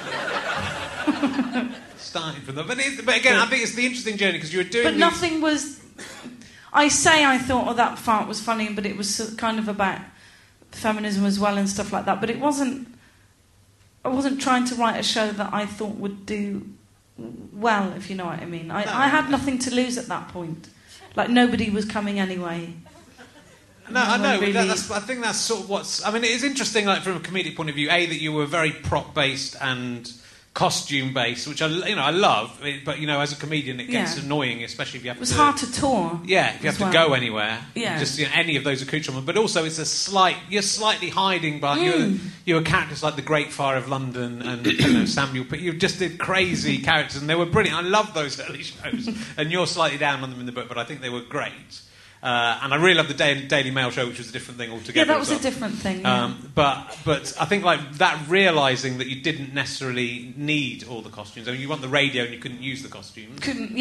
Starting from that. But again, I think it's the interesting journey, because you were doing... But nothing was... I thought, that fart was funny, but it was kind of about feminism as well and stuff like that. But it wasn't... I wasn't trying to write a show that I thought would do well, if you know what I mean. I had nothing to lose at that point. Like, nobody was coming anyway. No, I know. Really... I think that's sort of what's... I mean, it is interesting, like, from a comedic point of view, that you were very prop-based and costume-based, which I love. But, as a comedian, it gets annoying, especially if you have to... It was hard to tour. Yeah, if you have to go anywhere. Yeah. Just, any of those accoutrements. But also, it's you're slightly hiding behind... You were characters like the Great Fire of London and, Samuel... You just did crazy characters, and they were brilliant. I loved those early shows. And you're slightly down on them in the book, but I think they were great. And I really loved the Daily Mail show, which was a different thing altogether. Yeah, that was a different thing. Yeah. But I think like that, realising that you didn't necessarily need all the costumes. I mean, you want the radio and you couldn't use the costumes.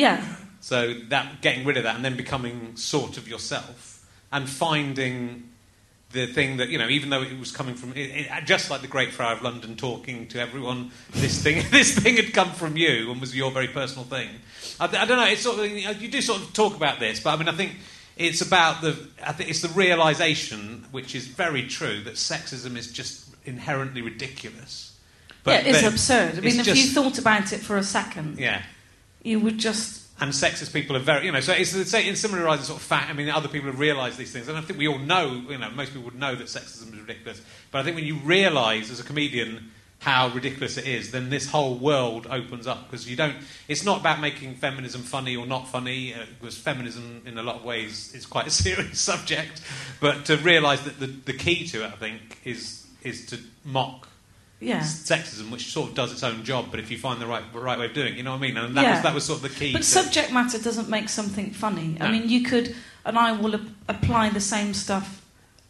So that, getting rid of that and then becoming sort of yourself and finding the thing that, even though it was coming from... just like the Great Fire of London talking to everyone, this thing had come from you and was your very personal thing. I don't know, it's sort of... You do sort of talk about this, but I mean, I think... It's about it's the realisation, which is very true, that sexism is just inherently ridiculous. But it's absurd. I mean, if you thought about it for a second, you would just... And sexist people are very, so it's the same, in similar rise sort of fact. I mean, other people have realised these things, and I think we all know, most people would know that sexism is ridiculous. But I think when you realise as a comedian how ridiculous it is, then this whole world opens up, because it's not about making feminism funny or not funny, because feminism in a lot of ways is quite a serious subject, but to realise that the key to it, I think, is to mock sexism, which sort of does its own job, but if you find the right way of doing it, you know what I mean? And that was sort of the key. But subject matter doesn't make something funny. No. I mean, you could, and I will apply the same stuff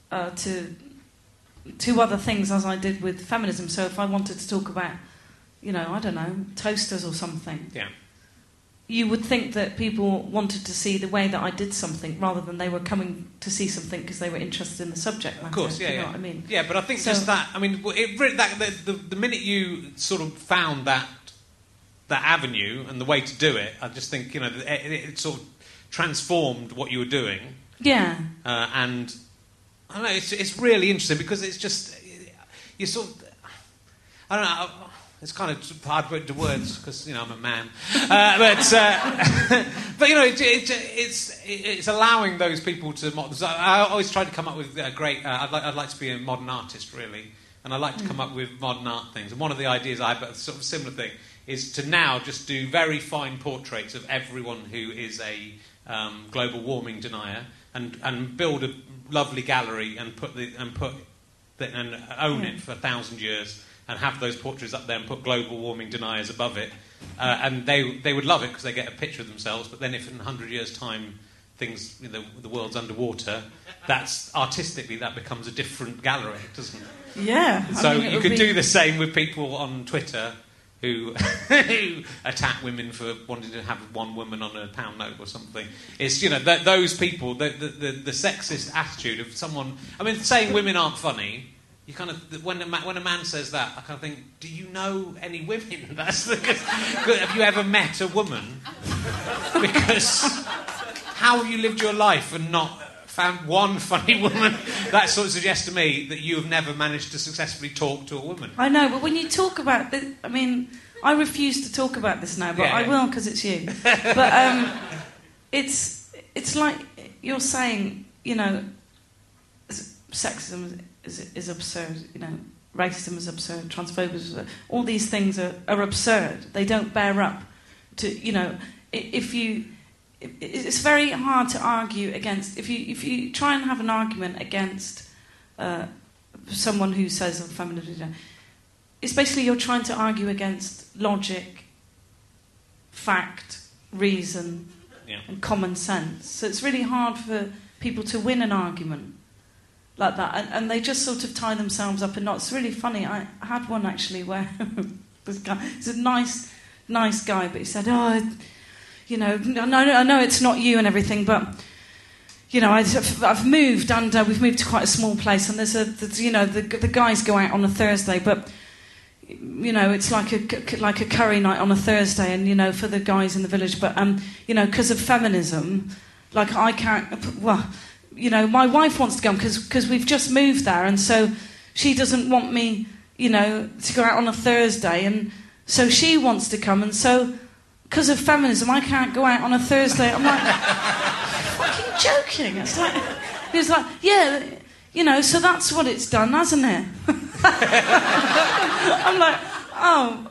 to other things as I did with feminism. So if I wanted to talk about, I don't know, toasters or something, you would think that people wanted to see the way that I did something rather than they were coming to see something because they were interested in the subject matter. Of course, you know what I mean? Yeah, but I think just that, I mean, the minute you sort of found that avenue and the way to do it, I just think, it sort of transformed what you were doing. Yeah. And... I don't know, it's really interesting, because it's just, you sort of, I don't know, it's kind of hard to put into words, because, I'm a man. But it's allowing those people to... I always try to come up with great... I'd like to be a modern artist, really, and I like to come up with modern art things. And one of the ideas I have, a sort of similar thing, is to now just do very fine portraits of everyone who is a global warming denier, and build a lovely gallery and own it for 1,000 years, and have those portraits up there and put global warming deniers above it, and they would love it because they get a picture of themselves. But then if in 100 years' time the world's underwater, that's artistically that becomes a different gallery, doesn't it? Yeah. So you could do the same with people on Twitter who attack women for wanting to have one woman on a pound note or something. It's, those people, the sexist attitude of someone... I mean, saying women aren't funny, you kind of... When a man says that, I kind of think, do you know any women? Have you ever met a woman? Because how have you lived your life and not found one funny woman. That sort of suggests to me that you have never managed to successfully talk to a woman. I know, but when you talk about this, I mean, I refuse to talk about this now, but Yeah. I will because it's you. But it's like you're saying, you know, sexism is absurd, you know, racism is absurd, transphobia is absurd. All these things are absurd. They don't bear up to, you know, it's very hard to argue against. If you try and have an argument against someone who says feminism, it's basically you're trying to argue against logic, fact, reason, and common sense. So it's really hard for people to win an argument like that, and they just sort of tie themselves up in knots. It's really funny. I had one actually where this guy, he's a nice guy, but he said, "Oh, you know, I know it's not you and everything, but you know, I've moved and we've moved to quite a small place, and there's you know, the guys go out on a Thursday, but you know, it's like a curry night on a Thursday, and you know, for the guys in the village, but you know, because of feminism, like I can't. Well, you know, my wife wants to go because we've just moved there, and so she doesn't want me, you know, to go out on a Thursday, and so she wants to come, and so because of feminism, I can't go out on a Thursday." I'm like, fucking joking. It's like, he was like, "Yeah, you know, so that's what it's done, hasn't it?" I'm like, "Oh,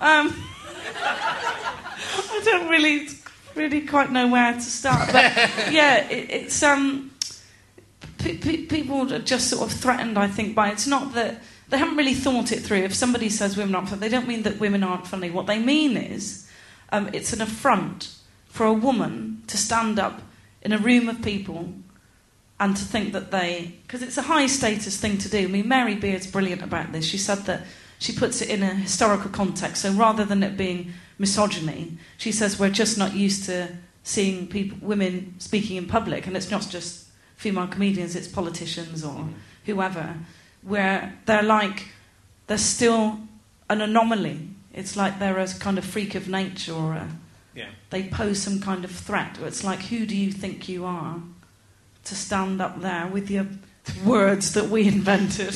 I don't really quite know where to start." But yeah, it's people are just sort of threatened, I think, by it's not that they haven't really thought it through. If somebody says women aren't funny, they don't mean that women aren't funny. What they mean is it's an affront for a woman to stand up in a room of people and to think that because it's a high status thing to do. I mean, Mary Beard's brilliant about this. She said that she puts it in a historical context. So rather than it being misogyny, she says we're just not used to seeing women speaking in public, and it's not just female comedians, it's politicians or whoever, where they're still an anomaly. It's like they're a kind of freak of nature, or they pose some kind of threat. It's like, who do you think you are to stand up there with your words that we invented?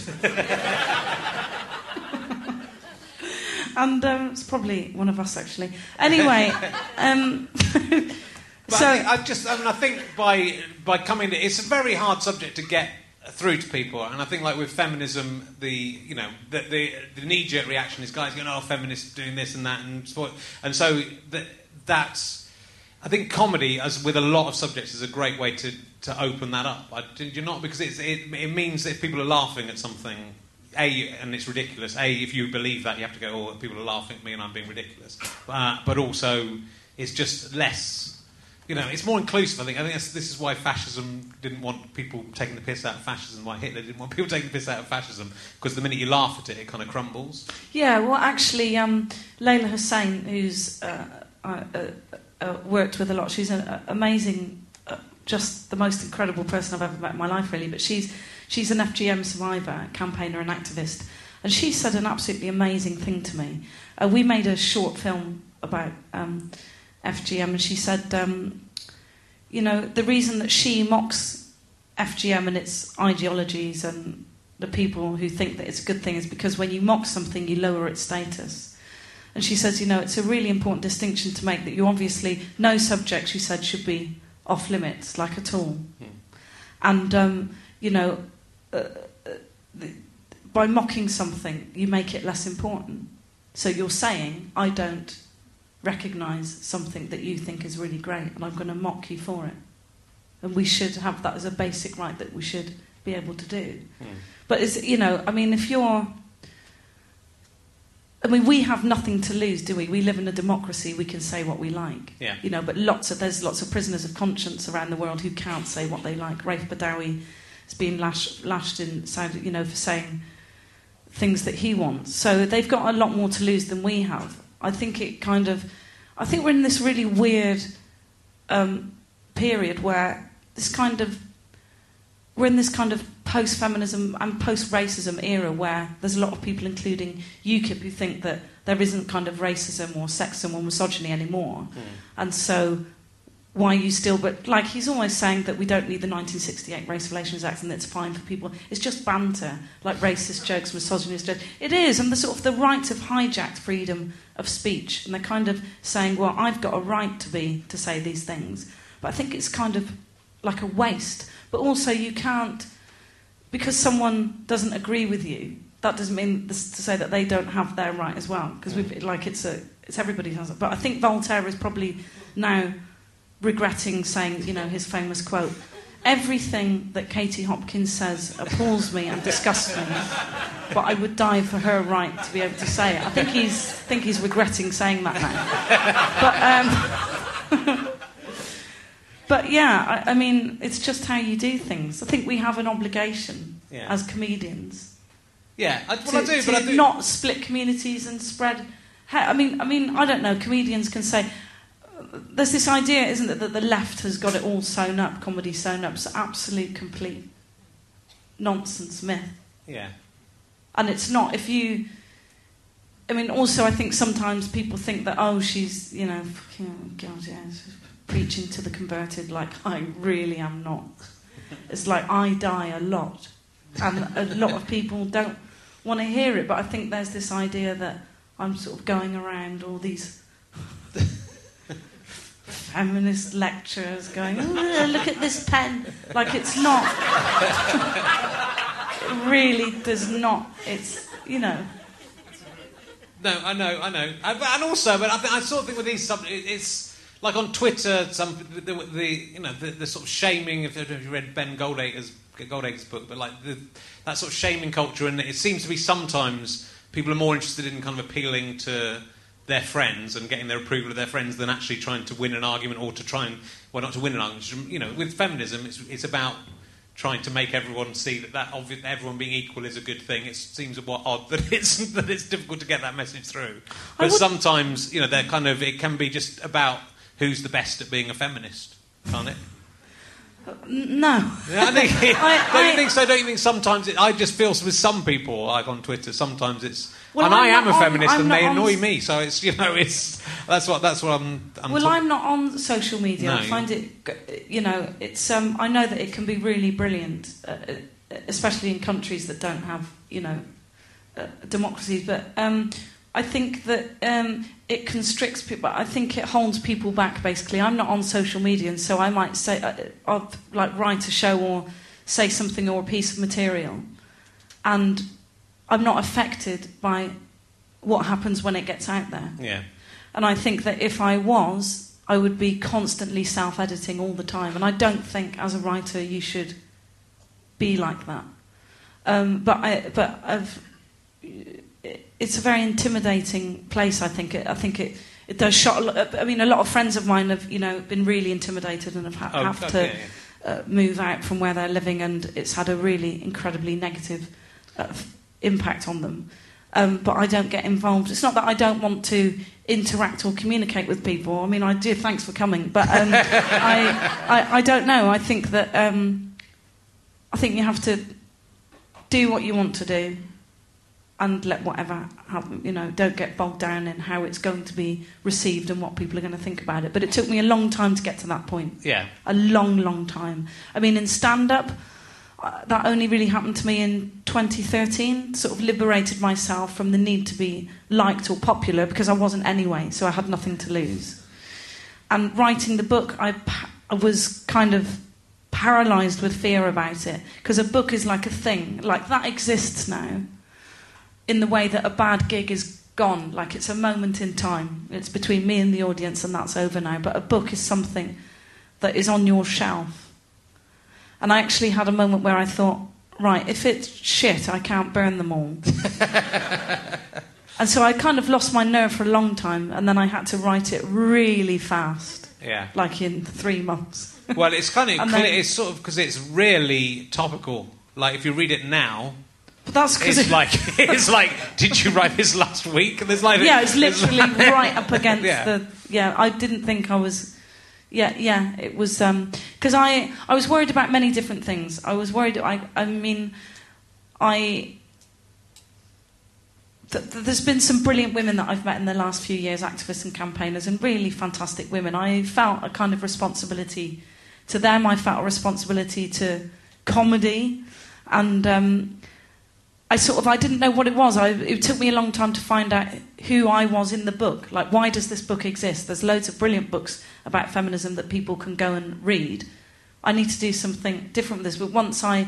And it's probably one of us, actually. Anyway, But so I think by coming to, it's a very hard subject to get through to people, and I think like with feminism, the knee-jerk reaction is guys going, "Oh, feminists doing this and that," and so that's, I think comedy, as with a lot of subjects, is a great way to open that up. Do you not? Because it means that if people are laughing at something, and it's ridiculous. If you believe that, you have to go, "Oh, people are laughing at me and I'm being ridiculous." But also, it's just less. You know, it's more inclusive, I think. This is why fascism didn't want people taking the piss out of fascism, why Hitler didn't want people taking the piss out of fascism, because the minute you laugh at it, it kind of crumbles. Yeah, well, actually, Layla Hussein, who's worked with a lot, she's an amazing, just the most incredible person I've ever met in my life, really, but she's an FGM survivor, campaigner and activist, and she said an absolutely amazing thing to me. We made a short film about FGM, and she said, you know, the reason that she mocks FGM and its ideologies and the people who think that it's a good thing is because when you mock something, you lower its status. And she says, you know, it's a really important distinction to make, that you obviously, no subject, she said, should be off limits, like at all. And, you know, by mocking something, you make it less important. So you're saying, I don't recognise something that you think is really great, and I'm going to mock you for it. And we should have that as a basic right that we should be able to do. But, you know, I mean, we have nothing to lose, do we? We live in a democracy, we can say what we like. Yeah. You know, but there's lots of prisoners of conscience around the world who can't say what they like. Raif Badawi has been lashed in Saudi, you know, for saying things that he wants. So they've got a lot more to lose than we have. I think we're in this really weird period where we're in this kind of post-feminism and post-racism era where there's a lot of people, including UKIP, who think that there isn't kind of racism or sexism or misogyny anymore. And so why you still... But, like, he's almost saying that we don't need the 1968 Race Relations Act and it's fine for people. It's just banter, like racist jokes, misogynist jokes. It is, and the sort of the right have hijacked freedom of speech. And they're kind of saying, well, I've got a right to say these things. But I think it's kind of like a waste. But also you can't... Because someone doesn't agree with you, that doesn't mean to say that they don't have their right as well. Because it's everybody has it. But I think Voltaire is probably now regretting saying, his famous quote, everything that Katie Hopkins says appalls me and disgusts me, but I would die for her right to be able to say it. I think he's regretting saying that now. But yeah, I mean, it's just how you do things. I think we have an obligation as comedians. Yeah, I do. Not split communities and spread. I mean, I don't know. Comedians can say there's this idea, isn't it, that the left has got it all sewn up, comedy sewn up. It's absolute, complete nonsense myth. Yeah, and it's not. Also, I think sometimes people think that she's fucking God, yeah. Preaching to the converted like I really am not. It's like I die a lot. And a lot of people don't want to hear it, but I think there's this idea that I'm sort of going around all these feminist lecturers going, oh, look at this pen. Like it's not. It really does not. It's, No, I know. And also, but I sort of think with these subjects, it's... Like on Twitter, the sort of shaming. If you read Ben Goldacre's book, but like that sort of shaming culture, and it seems to be sometimes people are more interested in kind of appealing to their friends and getting their approval of their friends than actually trying to win an argument or to try and not to win an argument. With feminism, it's about trying to make everyone see that everyone being equal is a good thing. It seems odd that it's difficult to get that message through. But sometimes they're kind of it can be just about who's the best at being a feminist, can't it? No. Yeah, don't you think so? Don't you think sometimes I just feel with some people, like on Twitter, sometimes it's... Well, and I am a feminist and they annoy me, so it's, that's what I'm I'm not on social media. No, I find it, it's... I know that it can be really brilliant, especially in countries that don't have, democracies, but... I think that it constricts people. I think it holds people back, basically. I'm not on social media, and so I might say, I'll write a show or say something or a piece of material, and I'm not affected by what happens when it gets out there. Yeah. And I think that if I was, I would be constantly self-editing all the time, and I don't think, as a writer, you should be like that. It's a very intimidating place, I think. I think it does shock... I mean, a lot of friends of mine have, been really intimidated and have to move out from where they're living, and it's had a really incredibly negative impact on them. But I don't get involved. It's not that I don't want to interact or communicate with people. I mean, I do. Thanks for coming. But I don't know. I think that... I think you have to do what you want to do and let whatever happen, don't get bogged down in how it's going to be received and what people are going to think about it. But it took me a long time to get to that point. Yeah. A long, long time. I mean, in stand-up, that only really happened to me in 2013. Sort of liberated myself from the need to be liked or popular because I wasn't anyway, so I had nothing to lose. And writing the book, I was kind of paralysed with fear about it because a book is like a thing. Like, that exists now. In the way that a bad gig is gone, like it's a moment in time. It's between me and the audience and that's over now. But a book is something that is on your shelf. And I actually had a moment where I thought, right, if it's shit, I can't burn them all. And so I kind of lost my nerve for a long time, and then I had to write it really fast. Yeah. Like in 3 months. Well, it's kind of... it's sort of... Because it's really topical. Like, if you read it now... But that's because it's like, did you write this last week? And there's like, it's literally right up against the. Yeah, I didn't think I was. Yeah, it was because I was worried about many different things. I was worried. The there's been some brilliant women that I've met in the last few years, activists and campaigners, and really fantastic women. I felt a kind of responsibility to them. I felt a responsibility to comedy, and I didn't know what it was. It took me a long time to find out who I was in the book. Like, why does this book exist? There's loads of brilliant books about feminism that people can go and read. I need to do something different with this. But once I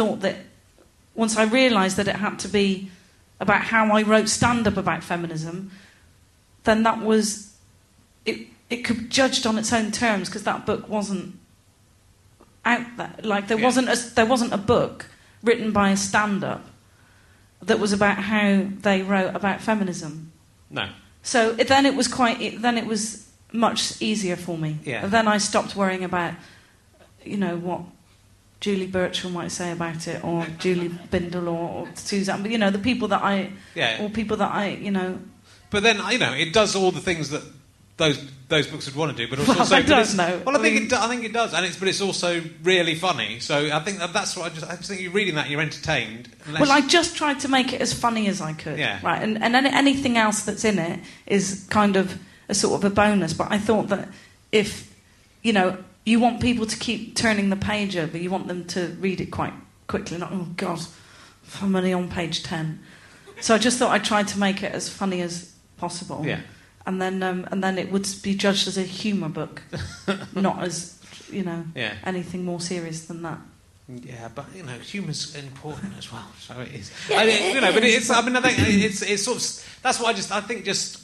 realised that it had to be about how I wrote stand-up about feminism, then that was... It could be judged on its own terms, because that book wasn't out there. Like, there wasn't a book written by a stand-up that was about how they wrote about feminism. No. So then it was much easier for me. Yeah. And then I stopped worrying about, what Julie Burchill might say about it, or Julie Bindel, or Suzanne. But the people that I, or people that I, But then it does all the things that those books would want to do, but also I think it does, but it's also really funny. So I think that's what I just think you're reading that, you're entertained. Well, I just tried to make it as funny as I could, right? And anything else that's in it is kind of a sort of a bonus. But I thought that if you want people to keep turning the page over, you want them to read it quite quickly. Not, oh God, I'm only on page 10. So I just thought I tried to make it as funny as possible. Yeah. And then it would be judged as a humour book, not as anything more serious than that. Yeah, but humour's important as well, so it is. Yeah, I think it's sort of, that's what I think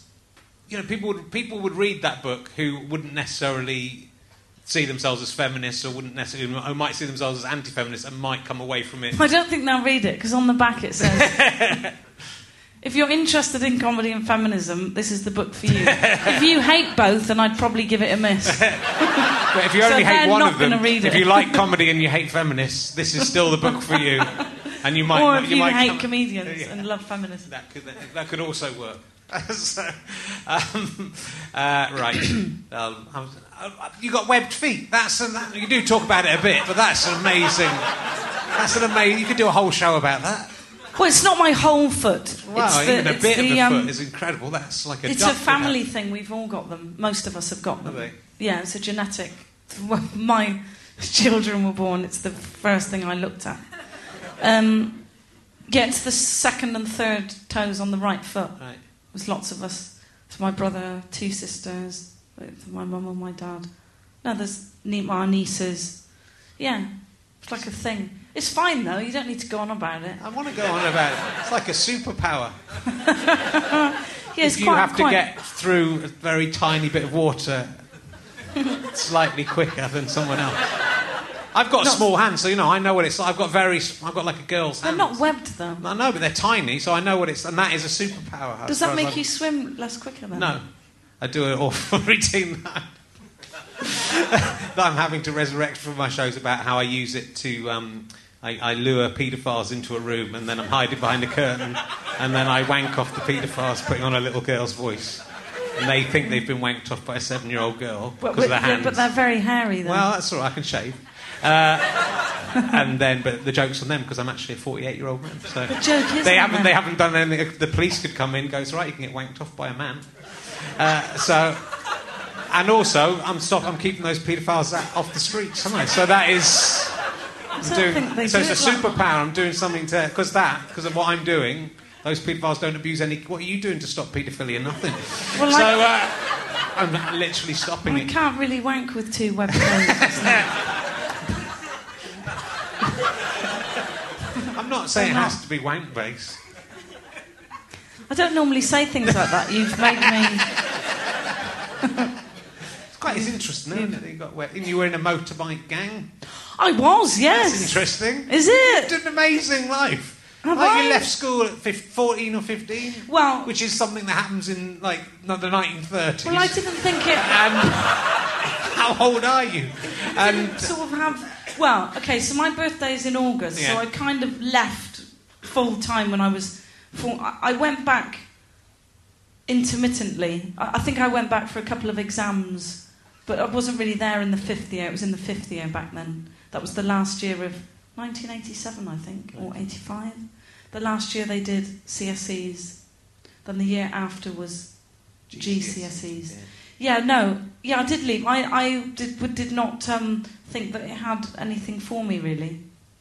people would read that book who wouldn't necessarily see themselves as feminists, or who might see themselves as anti-feminists, and might come away from it. I don't think they'll read it, because on the back it says, if you're interested in comedy and feminism, this is the book for you. If you hate both, then I'd probably give it a miss. But if you only hate one of them, if you like comedy and you hate feminists, this is still the book for you. And you might, or if you hate comedians and love feminism. That could also work. So, right. You got webbed feet. You do talk about it a bit, but that's amazing. You could do a whole show about that. Well, it's not my whole foot. Wow, even a bit of the foot is incredible. That's like a It's a family thing. We've all got them. Most of us have got them. Have they? Yeah, it's a genetic. When my children were born, it's the first thing I looked at. It's the second and third toes on the right foot. Right. There's lots of us. It's my brother, 2 sisters, my mum and my dad. No, there's our nieces. Yeah, it's like a thing. It's fine, though. You don't need to go on about it. I want to go on about it. It's like a superpower. If you have to get through a very tiny bit of water slightly quicker than someone else. I've got small hands, so I know what it's like. I've got like a girl's hands. They're not webbed, though. I know, but they're tiny, so I know what it's... And that is a superpower. Does that make you swim less quicker, then? No. I do an awful routine that I'm having to resurrect from my shows about how I use it to... I lure paedophiles into a room, and then I'm hiding behind a curtain, and then I wank off the paedophiles, putting on a little girl's voice. And they think they've been wanked off by a 7-year-old girl because of their hands. But they're very hairy, though. Well, that's all right, I can shave. But the joke's on them, because I'm actually a 48-year-old man. So the joke is they haven't done anything. The police could come in and go, it's all right, you can get wanked off by a man. And also, I'm keeping those paedophiles off the streets, haven't I? So that is... it's a superpower. I'm doing something to... Because of what I'm doing, those paedophiles don't abuse any... What are you doing to stop paedophilia? Nothing. Well, I'm literally stopping it. I can't really wank with 2 webbed toes. I'm not saying it has to be wank-based. I don't normally say things like that. You've made me... It's interesting, isn't it? You were in a motorbike gang. I was, yes. That's interesting. Is it? You had an amazing life. You left school at 14 or 15? Well... Which is something that happens in, the 1930s. Well, I didn't think it... And how old are you? And sort of have... Well, okay, so my birthday is in August, so I kind of left full-time when I was... I went back intermittently. I think I went back for a couple of exams... But I wasn't really there in the 5th year. It was in the 5th year back then. That was the last year of 1987, I think, or 85. The last year they did CSEs Then the year after was GCSEs. Yeah. I did leave. I did not think that it had anything for me, really.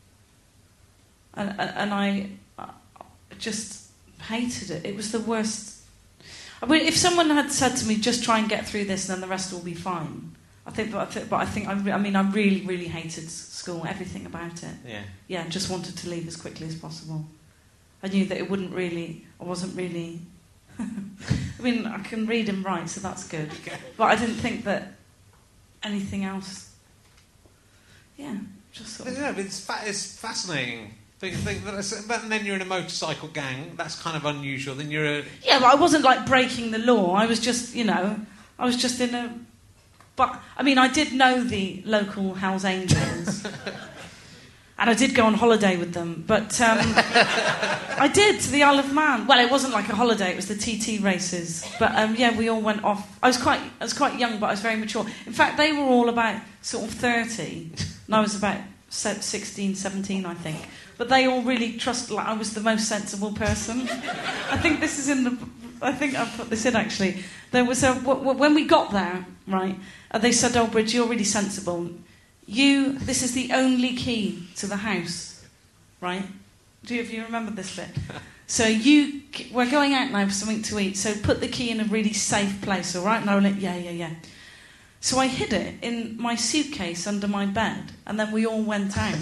And I just hated it. It was the worst. I mean, if someone had said to me, just try and get through this and then the rest will be fine, I really, really hated school, everything about it. Yeah. Yeah, just wanted to leave as quickly as possible. I knew that I wasn't really... I mean, I can read and write, so that's good. Okay. But I didn't think that anything else... Yeah, just sort of... Yeah, it's fascinating. But then you're in a motorcycle gang. That's kind of unusual. Then you're a... Yeah, but I wasn't, like, breaking the law. I was just, in a... But, I mean, I did know the local Hells Angels. And I did go on holiday with them. But I did, to the Isle of Man. Well, it wasn't like a holiday. It was the TT races. But, we all went off. I was quite young, but I was very mature. In fact, they were all about sort of 30. And I was about 16, 17, I think. But they all really trusted, like, I was the most sensible person. I think this is I think I put this in, actually. There was when we got there, right, they said, "Oh, Bridge, you're really sensible. This is the only key to the house, right? Do you remember this bit? So we're going out now for something to eat, so put the key in a really safe place, all right?" And I went, yeah. So I hid it in my suitcase under my bed, and then we all went out.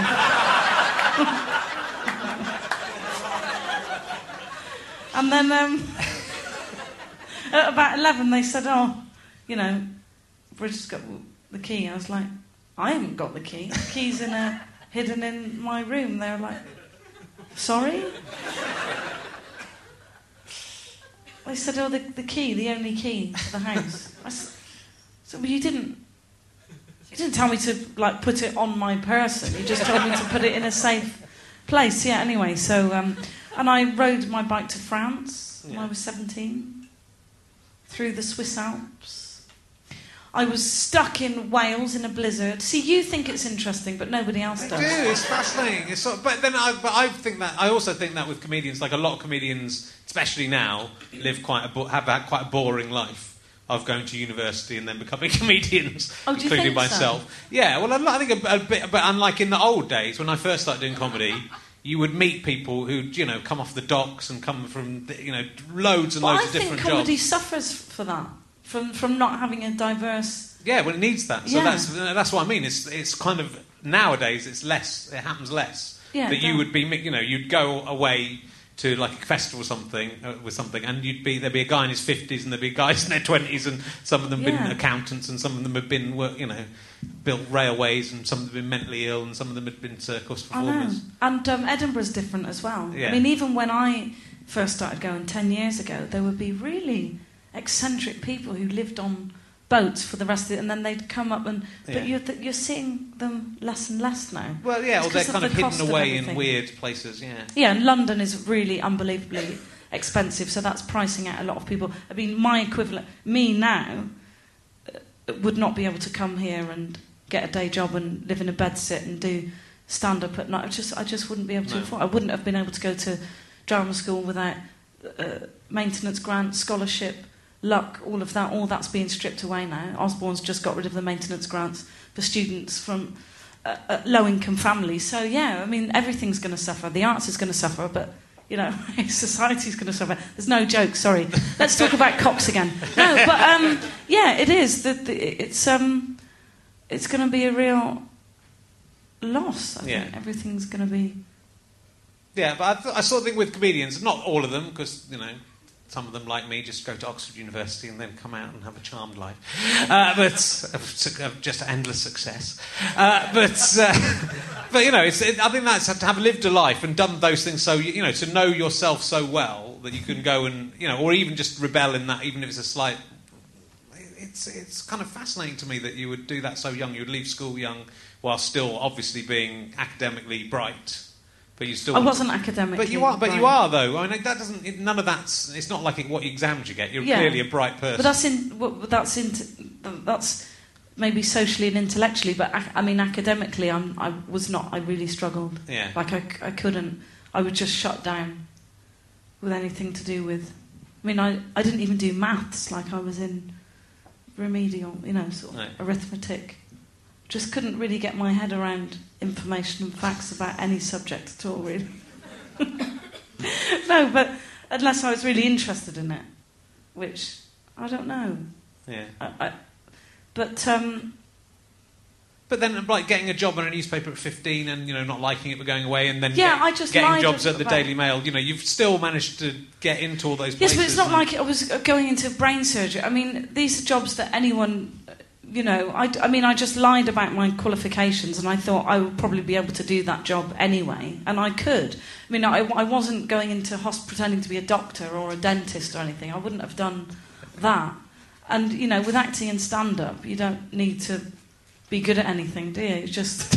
And then at about 11, they said, "Oh, Bridget's got the key." I was like, "I haven't got the key. The key's hidden in my room." They were like, "Sorry?" They said, "Oh, the key, the only key to the house." I said, "Well, you didn't tell me to, like, put it on my person. You just told me to put it in a safe place." Yeah, anyway, so... and I rode my bike to France when I was 17, through the Swiss Alps. I was stuck in Wales in a blizzard. See, you think it's interesting, but nobody else does. I do. It's fascinating. I also think that with comedians, like a lot of comedians, especially now, have had quite a boring life of going to university and then becoming comedians, including myself. So? Yeah. Well, I think a bit, but unlike in the old days when I first started doing comedy. You would meet people who, come off the docks and come from, loads and loads of different jobs. I think comedy suffers for that, from not having a diverse... Yeah, well, it needs that. So that's what I mean. It's kind of, nowadays, it happens less. Yeah, that you would be, you'd go away to, like, a festival or something, with something, and there'd be a guy in his 50s and there'd be guys in their 20s, and some of them have been accountants and some of them have been, built railways, and some of them have been mentally ill, and some of them had been circus performers. I know. And Edinburgh's different as well. Yeah. I mean, even when I first started going 10 years ago, there would be really eccentric people who lived on boats for the rest of it, and then they'd come up and... But you're seeing them less and less now. Well, yeah, or they're kind of hidden away in weird places, yeah. Yeah, and London is really unbelievably expensive, so that's pricing out a lot of people. I mean, my equivalent, me now, would not be able to come here and get a day job and live in a bedsit and do stand-up at night. I just wouldn't be able to afford. I wouldn't have been able to go to drama school without maintenance grant, scholarship, luck, all of that. All that's being stripped away now. Osborne's just got rid of the maintenance grants for students from low-income families. So, yeah, I mean, everything's going to suffer. The arts is going to suffer, but... society's going to suffer. There's no joke, sorry. Let's talk about cocks again. No, but, it is. It's going to be a real loss, I think. Everything's going to be... Yeah, but I sort of think with comedians, not all of them, because, some of them, like me, just go to Oxford University and then come out and have a charmed life. But just endless success. But I think that's to have lived a life and done those things so, to know yourself so well that you can go and, or even just rebel in that, even if it's a slight... It's kind of fascinating to me that you would do that so young. You would leave school young while still obviously being academically bright. But you still... I wasn't academically But you are, bright. You are, though. I mean, that doesn't... None of that's... It's not like what exams you get. You're clearly a bright person. But that's maybe socially and intellectually, but I mean, academically, I was not... I really struggled. Yeah. Like, I couldn't... I would just shut down with anything to do with mean, I didn't even do maths like I was in remedial, sort of arithmetic. Just couldn't really get my head around information and facts about any subject at all, really. No, but unless I was really interested in it, which I don't know. Yeah. But then, like, getting a job on a newspaper at 15 and, not liking it but going away and then I just getting jobs at the Daily Mail, you've still managed to get into all those places. Yes, but it's not like I was going into brain surgery. I mean, these are jobs that anyone, I just lied about my qualifications and I thought I would probably be able to do that job anyway, and I could. I mean, I wasn't going into pretending to be a doctor or a dentist or anything. I wouldn't have done that. And, with acting and stand-up, you don't need to be good at anything, do you? Just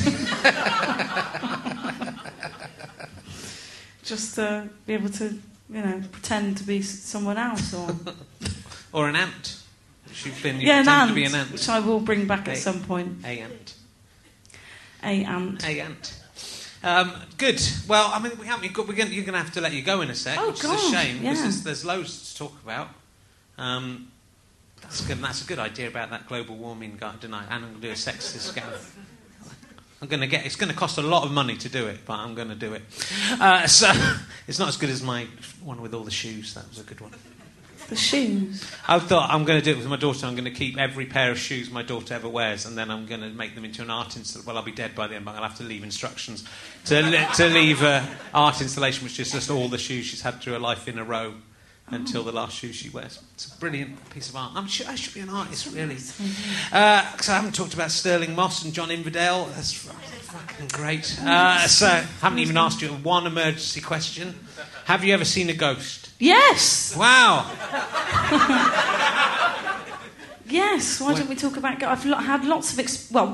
be able to, pretend to be someone else, or an ant. You've pretend to be an ant, which I will bring back at some point. A ant. A ant. A ant. Good. Well, I mean, you're going to have to let you go in a sec, which is a shame because there's loads to talk about. That's good. That's a good idea about that global warming guy tonight. And I'm going to do a sexist scam. It's going to cost a lot of money to do it, but I'm going to do it. So it's not as good as my one with all the shoes. That was a good one. The shoes? I thought I'm going to do it with my daughter. I'm going to keep every pair of shoes my daughter ever wears, and then I'm going to make them into an art installation. Well, I'll be dead by then, but I'll have to leave instructions to leave an art installation, which is just all the shoes she's had through her life in a row. Until the last shoe she wears. It's a brilliant piece of art. I should be an artist, really. Because I haven't talked about Sterling Moss and John Inverdale. That's fucking great. So I haven't even asked you one emergency question. Have you ever seen a ghost? Yes! Wow! Yes, why don't we talk about ghosts? I've had lots of...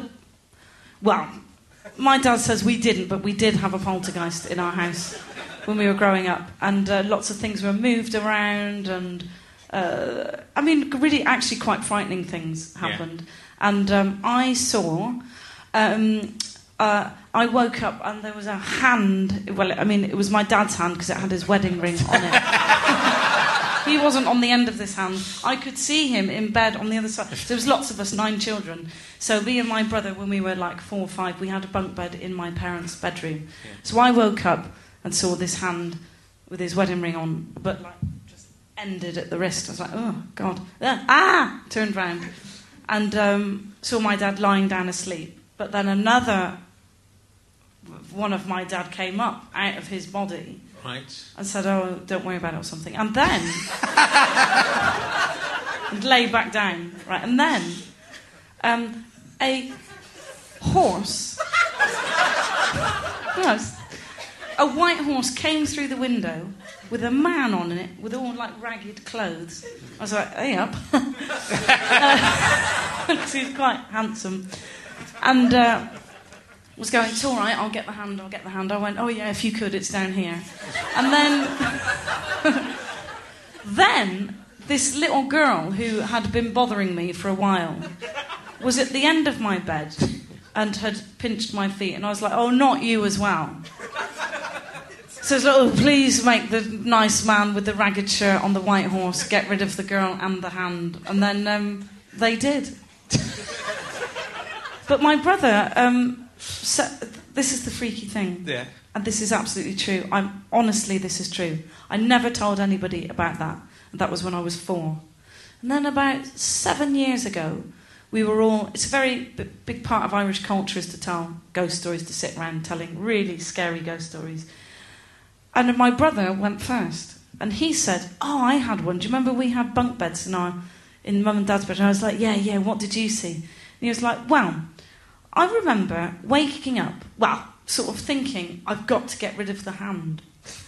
my dad says we didn't, but we did have a poltergeist in our house when we were growing up, and lots of things were moved around, and really actually quite frightening things happened. Yeah. And I saw, I woke up and there was a hand, it was my dad's hand because it had his wedding ring on it. He wasn't on the end of this hand. I could see him in bed on the other side. There was lots of us, 9 children. So me and my brother, when we were like 4 or 5, we had a bunk bed in my parents' bedroom. Yeah. So I woke up and saw this hand with his wedding ring on, but just ended at the wrist. I was like, oh, God. Turned round. And saw my dad lying down asleep. But then another one of my dad came up out of his body. Right. And said, oh, don't worry about it or something. And then... and lay back down. Right. And then a horse... a white horse came through the window with a man on it with all ragged clothes. I was like, hey up. Because he's quite handsome. And was going, it's all right, I'll get the hand. I went, oh yeah, if you could, it's down here. And then this little girl who had been bothering me for a while was at the end of my bed and had pinched my feet. And I was like, oh, not you as well. So it's like, oh, please make the nice man with the ragged shirt on the white horse get rid of the girl and the hand. And then they did. But my brother, this is the freaky thing. Yeah. And this is absolutely true. Honestly, this is true. I never told anybody about that. And that was when I was 4. And then about 7 years ago, we were all... It's a very big part of Irish culture is to tell ghost stories, to sit around telling really scary ghost stories. And my brother went first. And he said, oh, I had one. Do you remember we had bunk beds in Mum and Dad's bed? And I was like, yeah, what did you see? And he was like, well, I remember waking up, sort of thinking, I've got to get rid of the hand.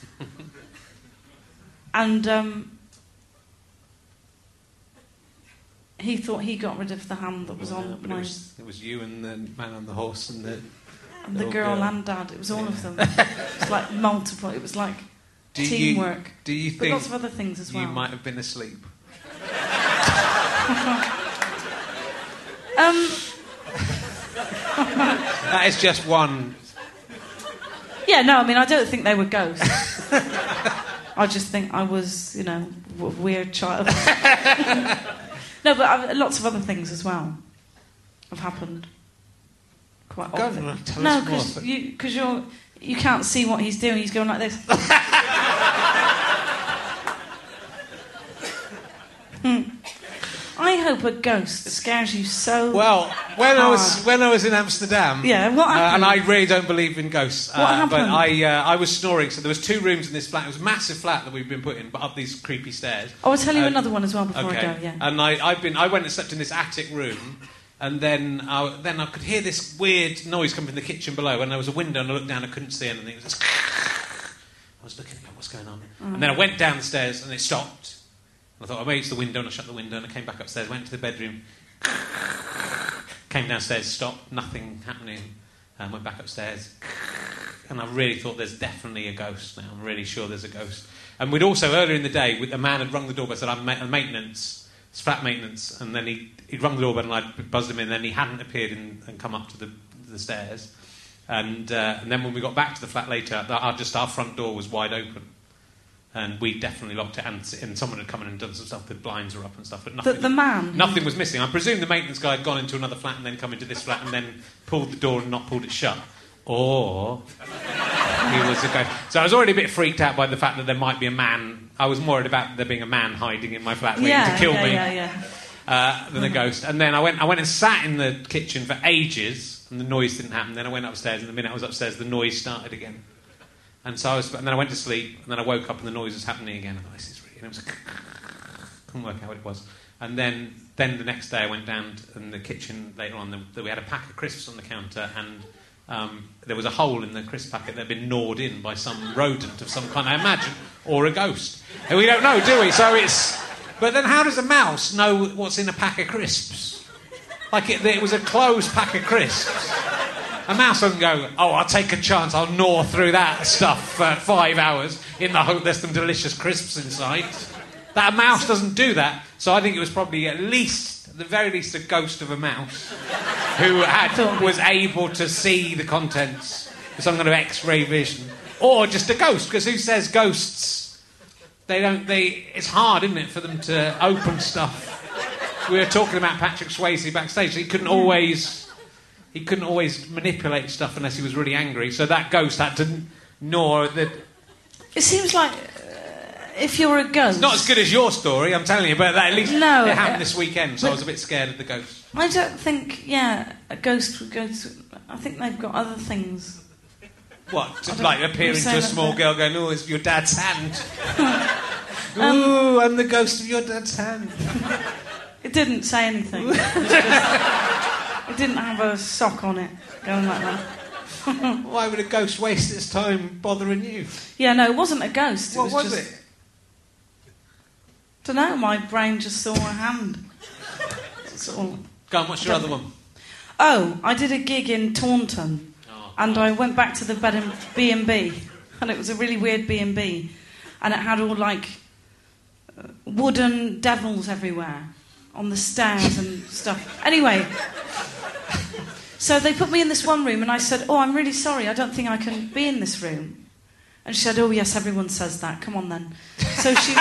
And he thought he got rid of the hand that was on my... It was you and the man on the horse and the... And the girl and Dad. It was all of them. It was like multiple. It was like teamwork. Do you think... But lots of other things as well. You might have been asleep? That is just one... Yeah, no, I mean, I don't think they were ghosts. I I just think I was, a weird child. No, but lots of other things as well have happened. Quite often. No, because you can't see what he's doing. He's going like this. I hope a ghost scares you so. Well, when I was in Amsterdam, yeah, what happened? And I really don't believe in ghosts. What happened? But I was snoring. So there was 2 rooms in this flat. It was a massive flat that we've been put in, but up these creepy stairs. I'll tell you another one as well before okay. I go. Yeah. And I went and slept in this attic room, and then I could hear this weird noise coming from the kitchen below. And there was a window, and I looked down, I couldn't see anything. It was just I was looking at what's going on, and then I went down the stairs, and it stopped. I thought, maybe it's the window, and I shut the window, and I came back upstairs, went to the bedroom, came downstairs, stopped, nothing happening, went back upstairs, and I really thought there's definitely a ghost now. I'm really sure there's a ghost. And we'd also, earlier in the day, a man had rung the doorbell, said, I'm maintenance, it's flat maintenance, and then he'd rung the doorbell, and I'd buzzed him in, and then he hadn't appeared and come up to the stairs. And then when we got back to the flat later, our front door was wide open. And we definitely locked it, and someone had come in and done some stuff. The blinds were up and stuff, but nothing. The man. Nothing was missing. I presume the maintenance guy had gone into another flat and then come into this flat and then pulled the door and not pulled it shut, or he was a ghost. So I was already a bit freaked out by the fact that there might be a man. I was more worried about there being a man hiding in my flat waiting to kill me than a ghost. And then I went and sat in the kitchen for ages, and the noise didn't happen. Then I went upstairs, and the minute I was upstairs, the noise started again. And then I went to sleep, and then I woke up and the noise was happening again. I thought, this is really... And it was couldn't work out what it was. And then the next day I went down in the kitchen later on. We had a pack of crisps on the counter, and there was a hole in the crisp packet that had been gnawed in by some rodent of some kind, I imagine, or a ghost. And we don't know, do we? So it's... But then how does a mouse know what's in a pack of crisps? Like it was a closed pack of crisps. A mouse doesn't go, I'll take a chance, I'll gnaw through that stuff for 5 hours in the hope there's some delicious crisps inside. That mouse doesn't do that. So I think it was probably at the very least, a ghost of a mouse who was able to see the contents with some kind of X-ray vision. Or just a ghost, because who says ghosts? It's hard, isn't it, for them to open stuff. We were talking about Patrick Swayze backstage. He couldn't always manipulate stuff unless he was really angry. So that ghost had to gnaw the... It seems like if you're a ghost... It's not as good as your story, I'm telling you, but at least it happened this weekend, so I was a bit scared of the ghost. I don't think, a ghost would go to... I think they've got other things. What? Like appearing to a small girl going, oh, it's your dad's hand. Ooh, I'm the ghost of your dad's hand. It didn't say anything. It didn't have a sock on it, going like that. Why would a ghost waste its time bothering you? Yeah, no, it wasn't a ghost. What was it? Don't know, my brain just saw a hand. Go on, what's your other one? Oh, I did a gig in Taunton, and I went back to the bed in B&B, and it was a really weird B&B, and it had all, wooden devils everywhere on the stairs and stuff. Anyway... So they put me in this one room, and I said, I'm really sorry, I don't think I can be in this room. And she said, oh, yes, everyone says that, come on then. So she...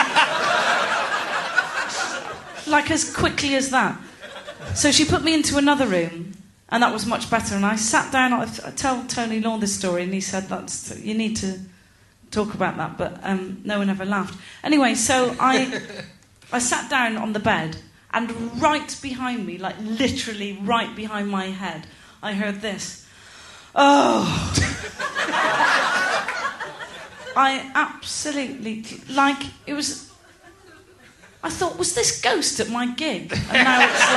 as quickly as that. So she put me into another room, and that was much better. And I sat down, I told Tony Law this story, and he said, you need to talk about that, but no one ever laughed. Anyway, so I sat down on the bed, and right behind me, literally right behind my head, I heard this. Oh. I absolutely... it was... I thought, was this ghost at my gig? And now it's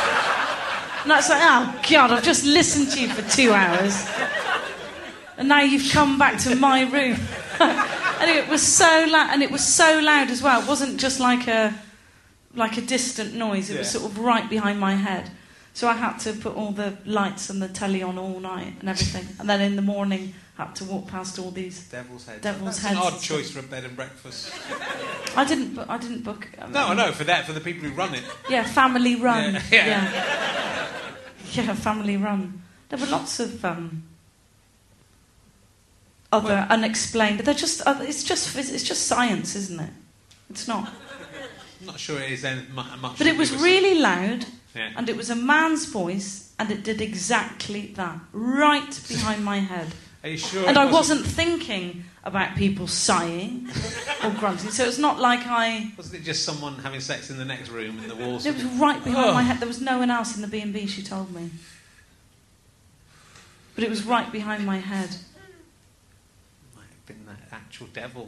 oh, God, I've just listened to you for 2 hours. And now you've come back to my room. And it was so loud, and it was so loud as well. It wasn't just like a distant noise. It was sort of right behind my head. So I had to put all the lights and the telly on all night and everything. And then in the morning, I had to walk past all these devil's heads. That's an odd choice for a bed and breakfast. I didn't book. No, I know for the people who run it. Yeah, family run. Yeah, family run. There were lots of. other unexplained. They're just it's just science, isn't it? It's not. I'm not sure it is much. But it was really loud, yeah. and it was a man's voice, and it did exactly that, right behind my head. Are you sure? And I wasn't thinking about people sighing or grunting, so it's not like I... Wasn't it just someone having sex in the next room and the walls... It was right behind my head. There was no one else in the B&B, she told me. But it was right behind my head. Might have been that actual devil.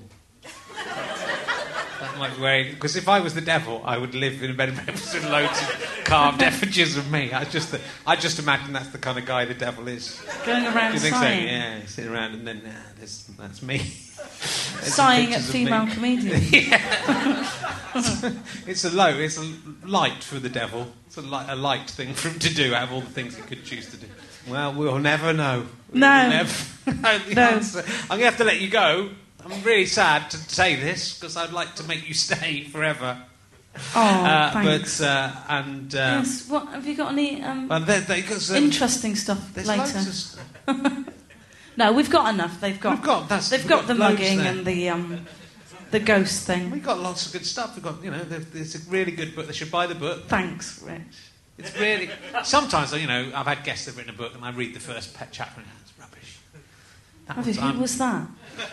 That might be very... Because if I was the devil, I would live in a bed and breakfast with loads of carved effigies of me. I just imagine that's the kind of guy the devil is. Going around Do you think sighing? so? Yeah, sitting around and then, that's me. Sighing at female comedians. It's a light for the devil. It's a light thing for him to do out of all the things he could choose to do. Well, we'll never know. No. We'll never know the answer. I'm going to have to let you go. I'm really sad to say this because I'd like to make you stay forever. Oh, thanks. Yes. What have you got? Any interesting stuff there's later? Loads of stuff. No, we've got enough. They've got the mugging there. and the ghost thing. We've got lots of good stuff. We've got it's a really good book. They should buy the book. Thanks, Rich. It's really sometimes I've had guests that've written a book and I read the first chapter and it's rubbish. Who was that?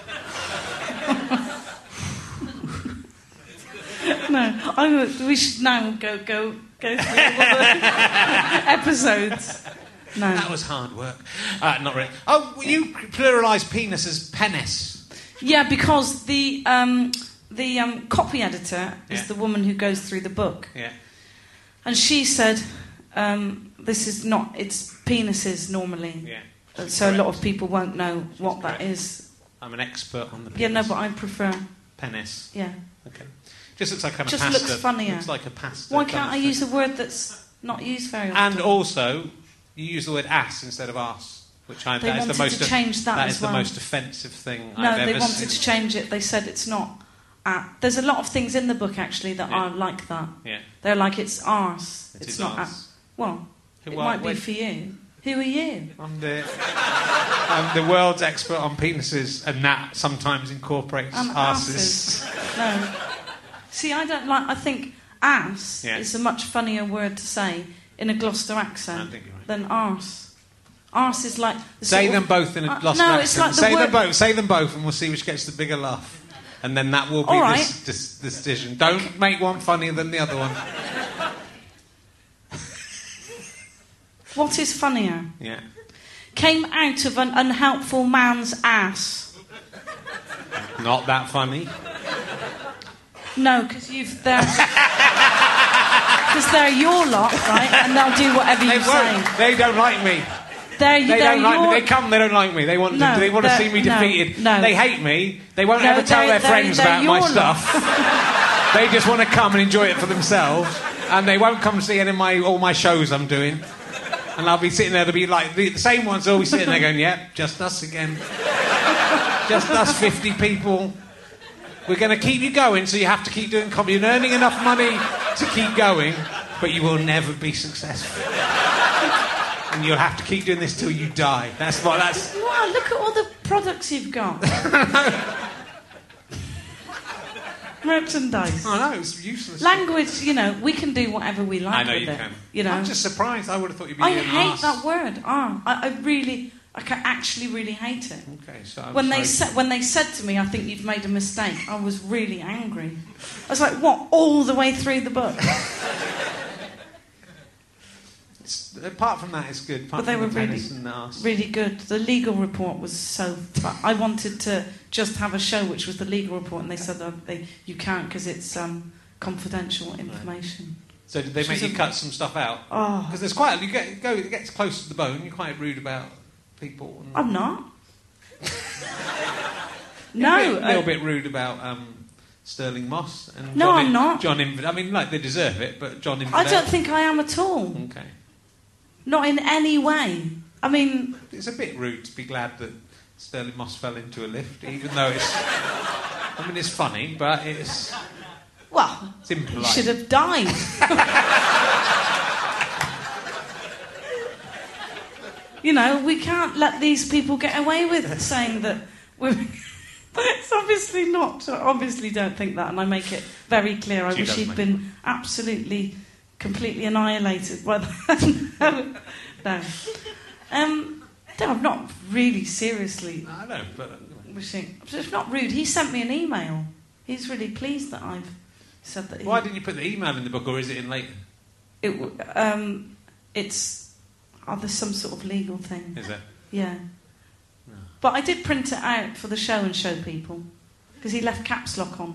No, we should now go through all the episodes. No, that was hard work. Not really. Oh, you pluralise penis as penis. Yeah, because the copy editor is the woman who goes through the book. Yeah. And she said, "This is not. It's penises normally." Yeah. So a lot of people won't know what that is. I'm an expert on the penis. Yeah, no, but I prefer penis. Yeah. Okay. Just looks like kind of just pasta. Just looks funnier. Looks like a pasta. Why can't I use a word that's not used very often? And also, you use the word ass instead of arse, which they wanted to change that as well. The most offensive thing No, I've ever seen. they wanted to change it. They said it's not. There's a lot of things in the book actually that are like that. Yeah. They're like it's arse. It's not arse. Well, it might be for you. Who are you? I'm the world's expert on penises, and that sometimes incorporates arses. No. See, I don't like... I think ass is a much funnier word to say in a Gloucester accent than arse. Arse is like... Say them both in a Gloucester accent. It's like say them both and we'll see which gets the bigger laugh. And then that will be this decision. Don't make one funnier than the other one. What is funnier? Yeah. Came out of an unhelpful man's ass. Not that funny. No, because they're your lot, right? And they'll do whatever you say. They don't like me. They don't like me. They come. They don't like me. They want to see me defeated. No. They hate me. They won't ever tell their friends about my stuff. They just want to come and enjoy it for themselves, and they won't come and see any of all my shows I'm doing. And I'll be sitting there. They'll be like the same ones. Always sitting there going, "Yep, just us again. Just us 50 people. We're going to keep you going, so you have to keep doing comedy. You're earning enough money to keep going, but you will never be successful. And you'll have to keep doing this till you die." That's. Wow, look at all the products you've got. Merchandise. I know, it's useless. Language, we can do whatever we like with it. I know you can. I'm just surprised. I would have thought you'd be I hate that word. I actually really hate it. Okay, so when they said to me, "I think you've made a mistake," I was really angry. I was like, "What?" All the way through the book. Apart from that, it's good. But they were really good. The legal report was so... I wanted to just have a show which was the legal report, and they said you can't because it's confidential information. So did they make you cut some stuff out? Oh. Because there's quite... It gets close to the bone. You're quite rude about people. I'm not. No. A little bit rude about... Sterling Moss and no, I'm not. John Infidel. I mean, they deserve it, but John Infidel... I don't think I am at all. Okay. Not in any way. I mean... It's a bit rude to be glad that Sterling Moss fell into a lift, even though it's... I mean, it's funny, but it's... Well, it's impolite. He should have died. We can't let these people get away with saying that... It's obviously not. I obviously don't think that, and I make it very clear. I wish he'd been absolutely, completely annihilated by that. No, I'm not really seriously. No, I know, but wishing. It's not rude. He sent me an email. He's really pleased that I've said that. Why didn't you put the email in the book, or is it in later? It's there's some sort of legal thing. Is it? Yeah. No. But I did print it out for the show and show people because he left caps lock on,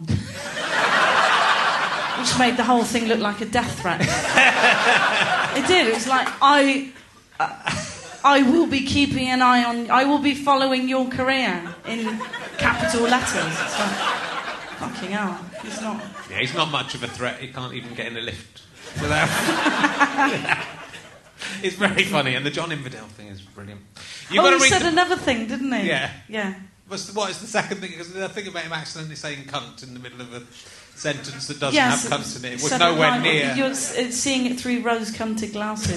which made the whole thing look like a death threat. It did. It was like I will be keeping an eye on. I will be following your career in capital letters. It's like, fucking hell. He's not. Yeah, he's not much of a threat. He can't even get in a lift without. It's very funny, and the John Inverdale thing is brilliant. He said another thing, didn't he? Yeah. Yeah. What is the second thing? Because the thing about him accidentally saying cunt in the middle of a sentence that doesn't have cunts in it was nowhere near. You're seeing it through rose-cunted glasses.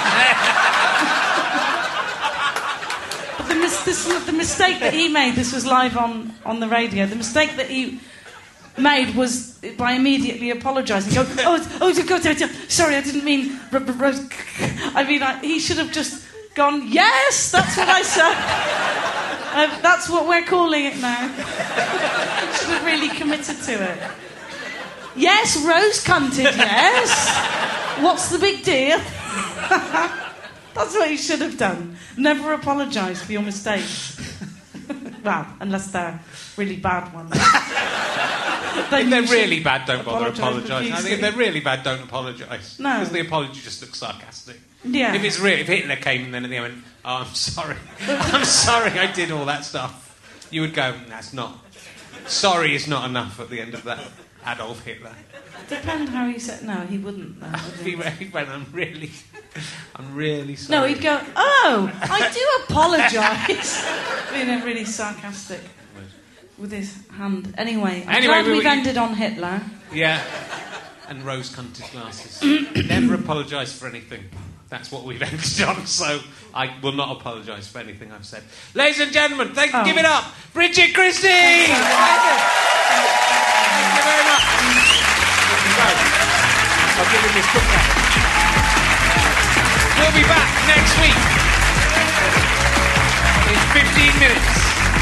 But the mistake that he made, this was live on the radio, the mistake that he made was by immediately apologising. Go, sorry, I didn't mean rose. I mean, he should have just gone, yes, that's what I said. That's what we're calling it now. Should have really committed to it. Yes, rose-cunted, yes. What's the big deal? That's what you should have done. Never apologise for your mistakes. Well, unless they're really bad ones. If they're really bad, don't bother apologising. I think if they're really bad, don't apologise. No. Because the apology just looks sarcastic. Yeah. If Hitler came and then at the end went, oh, I'm sorry. I'm sorry I did all that stuff. You would go, that's not... Sorry is not enough at the end of that. Adolf Hitler. Depends how he said... No, he wouldn't. Though, would he went, I'm really sorry. No, he'd go, oh, I do apologise. Being really sarcastic with his hand. Anyway, I'm glad we've ended on Hitler. Yeah. And rose-cunted glasses. Never apologise for anything. That's what we've ended on, so I will not apologise for anything I've said. Ladies and gentlemen, give it up, Bridget Christie! Thank you very much. I'll give him this book back. We'll be back next week in 15 minutes.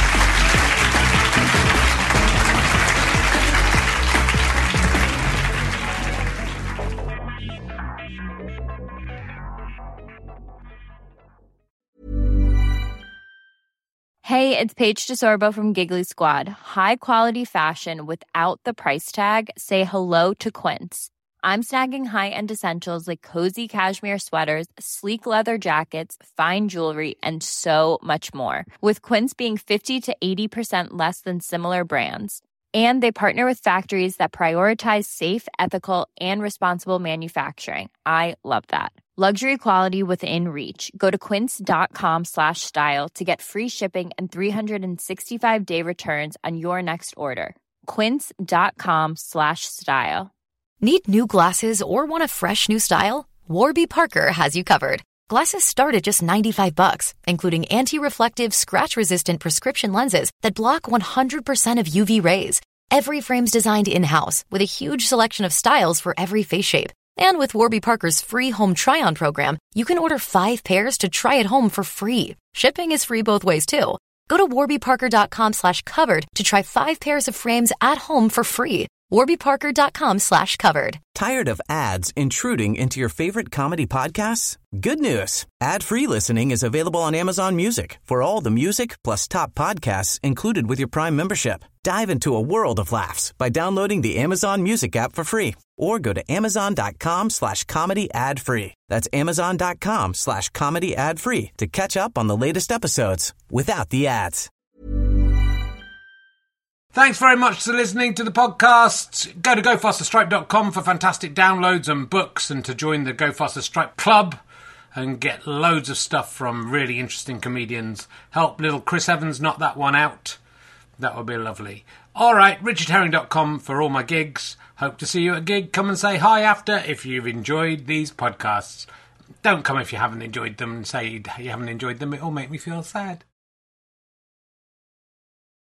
Hey, it's Paige DeSorbo from Giggly Squad. High quality fashion without the price tag. Say hello to Quince. I'm snagging high-end essentials like cozy cashmere sweaters, sleek leather jackets, fine jewelry, and so much more. With Quince being 50 to 80% less than similar brands. And they partner with factories that prioritize safe, ethical, and responsible manufacturing. I love that. Luxury quality within reach. Go to quince.com/style to get free shipping and 365-day returns on your next order. Quince.com/style. Need new glasses or want a fresh new style? Warby Parker has you covered. Glasses start at just $95, including anti-reflective, scratch-resistant prescription lenses that block 100% of UV rays. Every frame's designed in-house with a huge selection of styles for every face shape. And with Warby Parker's free home try-on program, you can order 5 pairs to try at home for free. Shipping is free both ways, too. Go to warbyparker.com/covered to try 5 pairs of frames at home for free. warbyparker.com/covered. Tired of ads intruding into your favorite comedy podcasts? Good news. Ad-free listening is available on Amazon Music for all the music plus top podcasts included with your Prime membership. Dive into a world of laughs by downloading the Amazon Music app for free or go to amazon.com/comedy ad-free. That's amazon.com/comedy ad-free to catch up on the latest episodes without the ads. Thanks very much for listening to the podcast. Go to gofasterstripe.com for fantastic downloads and books and to join the Go Faster Stripe Club and get loads of stuff from really interesting comedians. Help little Chris Evans knock that one out. That would be lovely. All right, richardherring.com for all my gigs. Hope to see you at a gig. Come and say hi after if you've enjoyed these podcasts. Don't come if you haven't enjoyed them and say you haven't enjoyed them. It'll make me feel sad.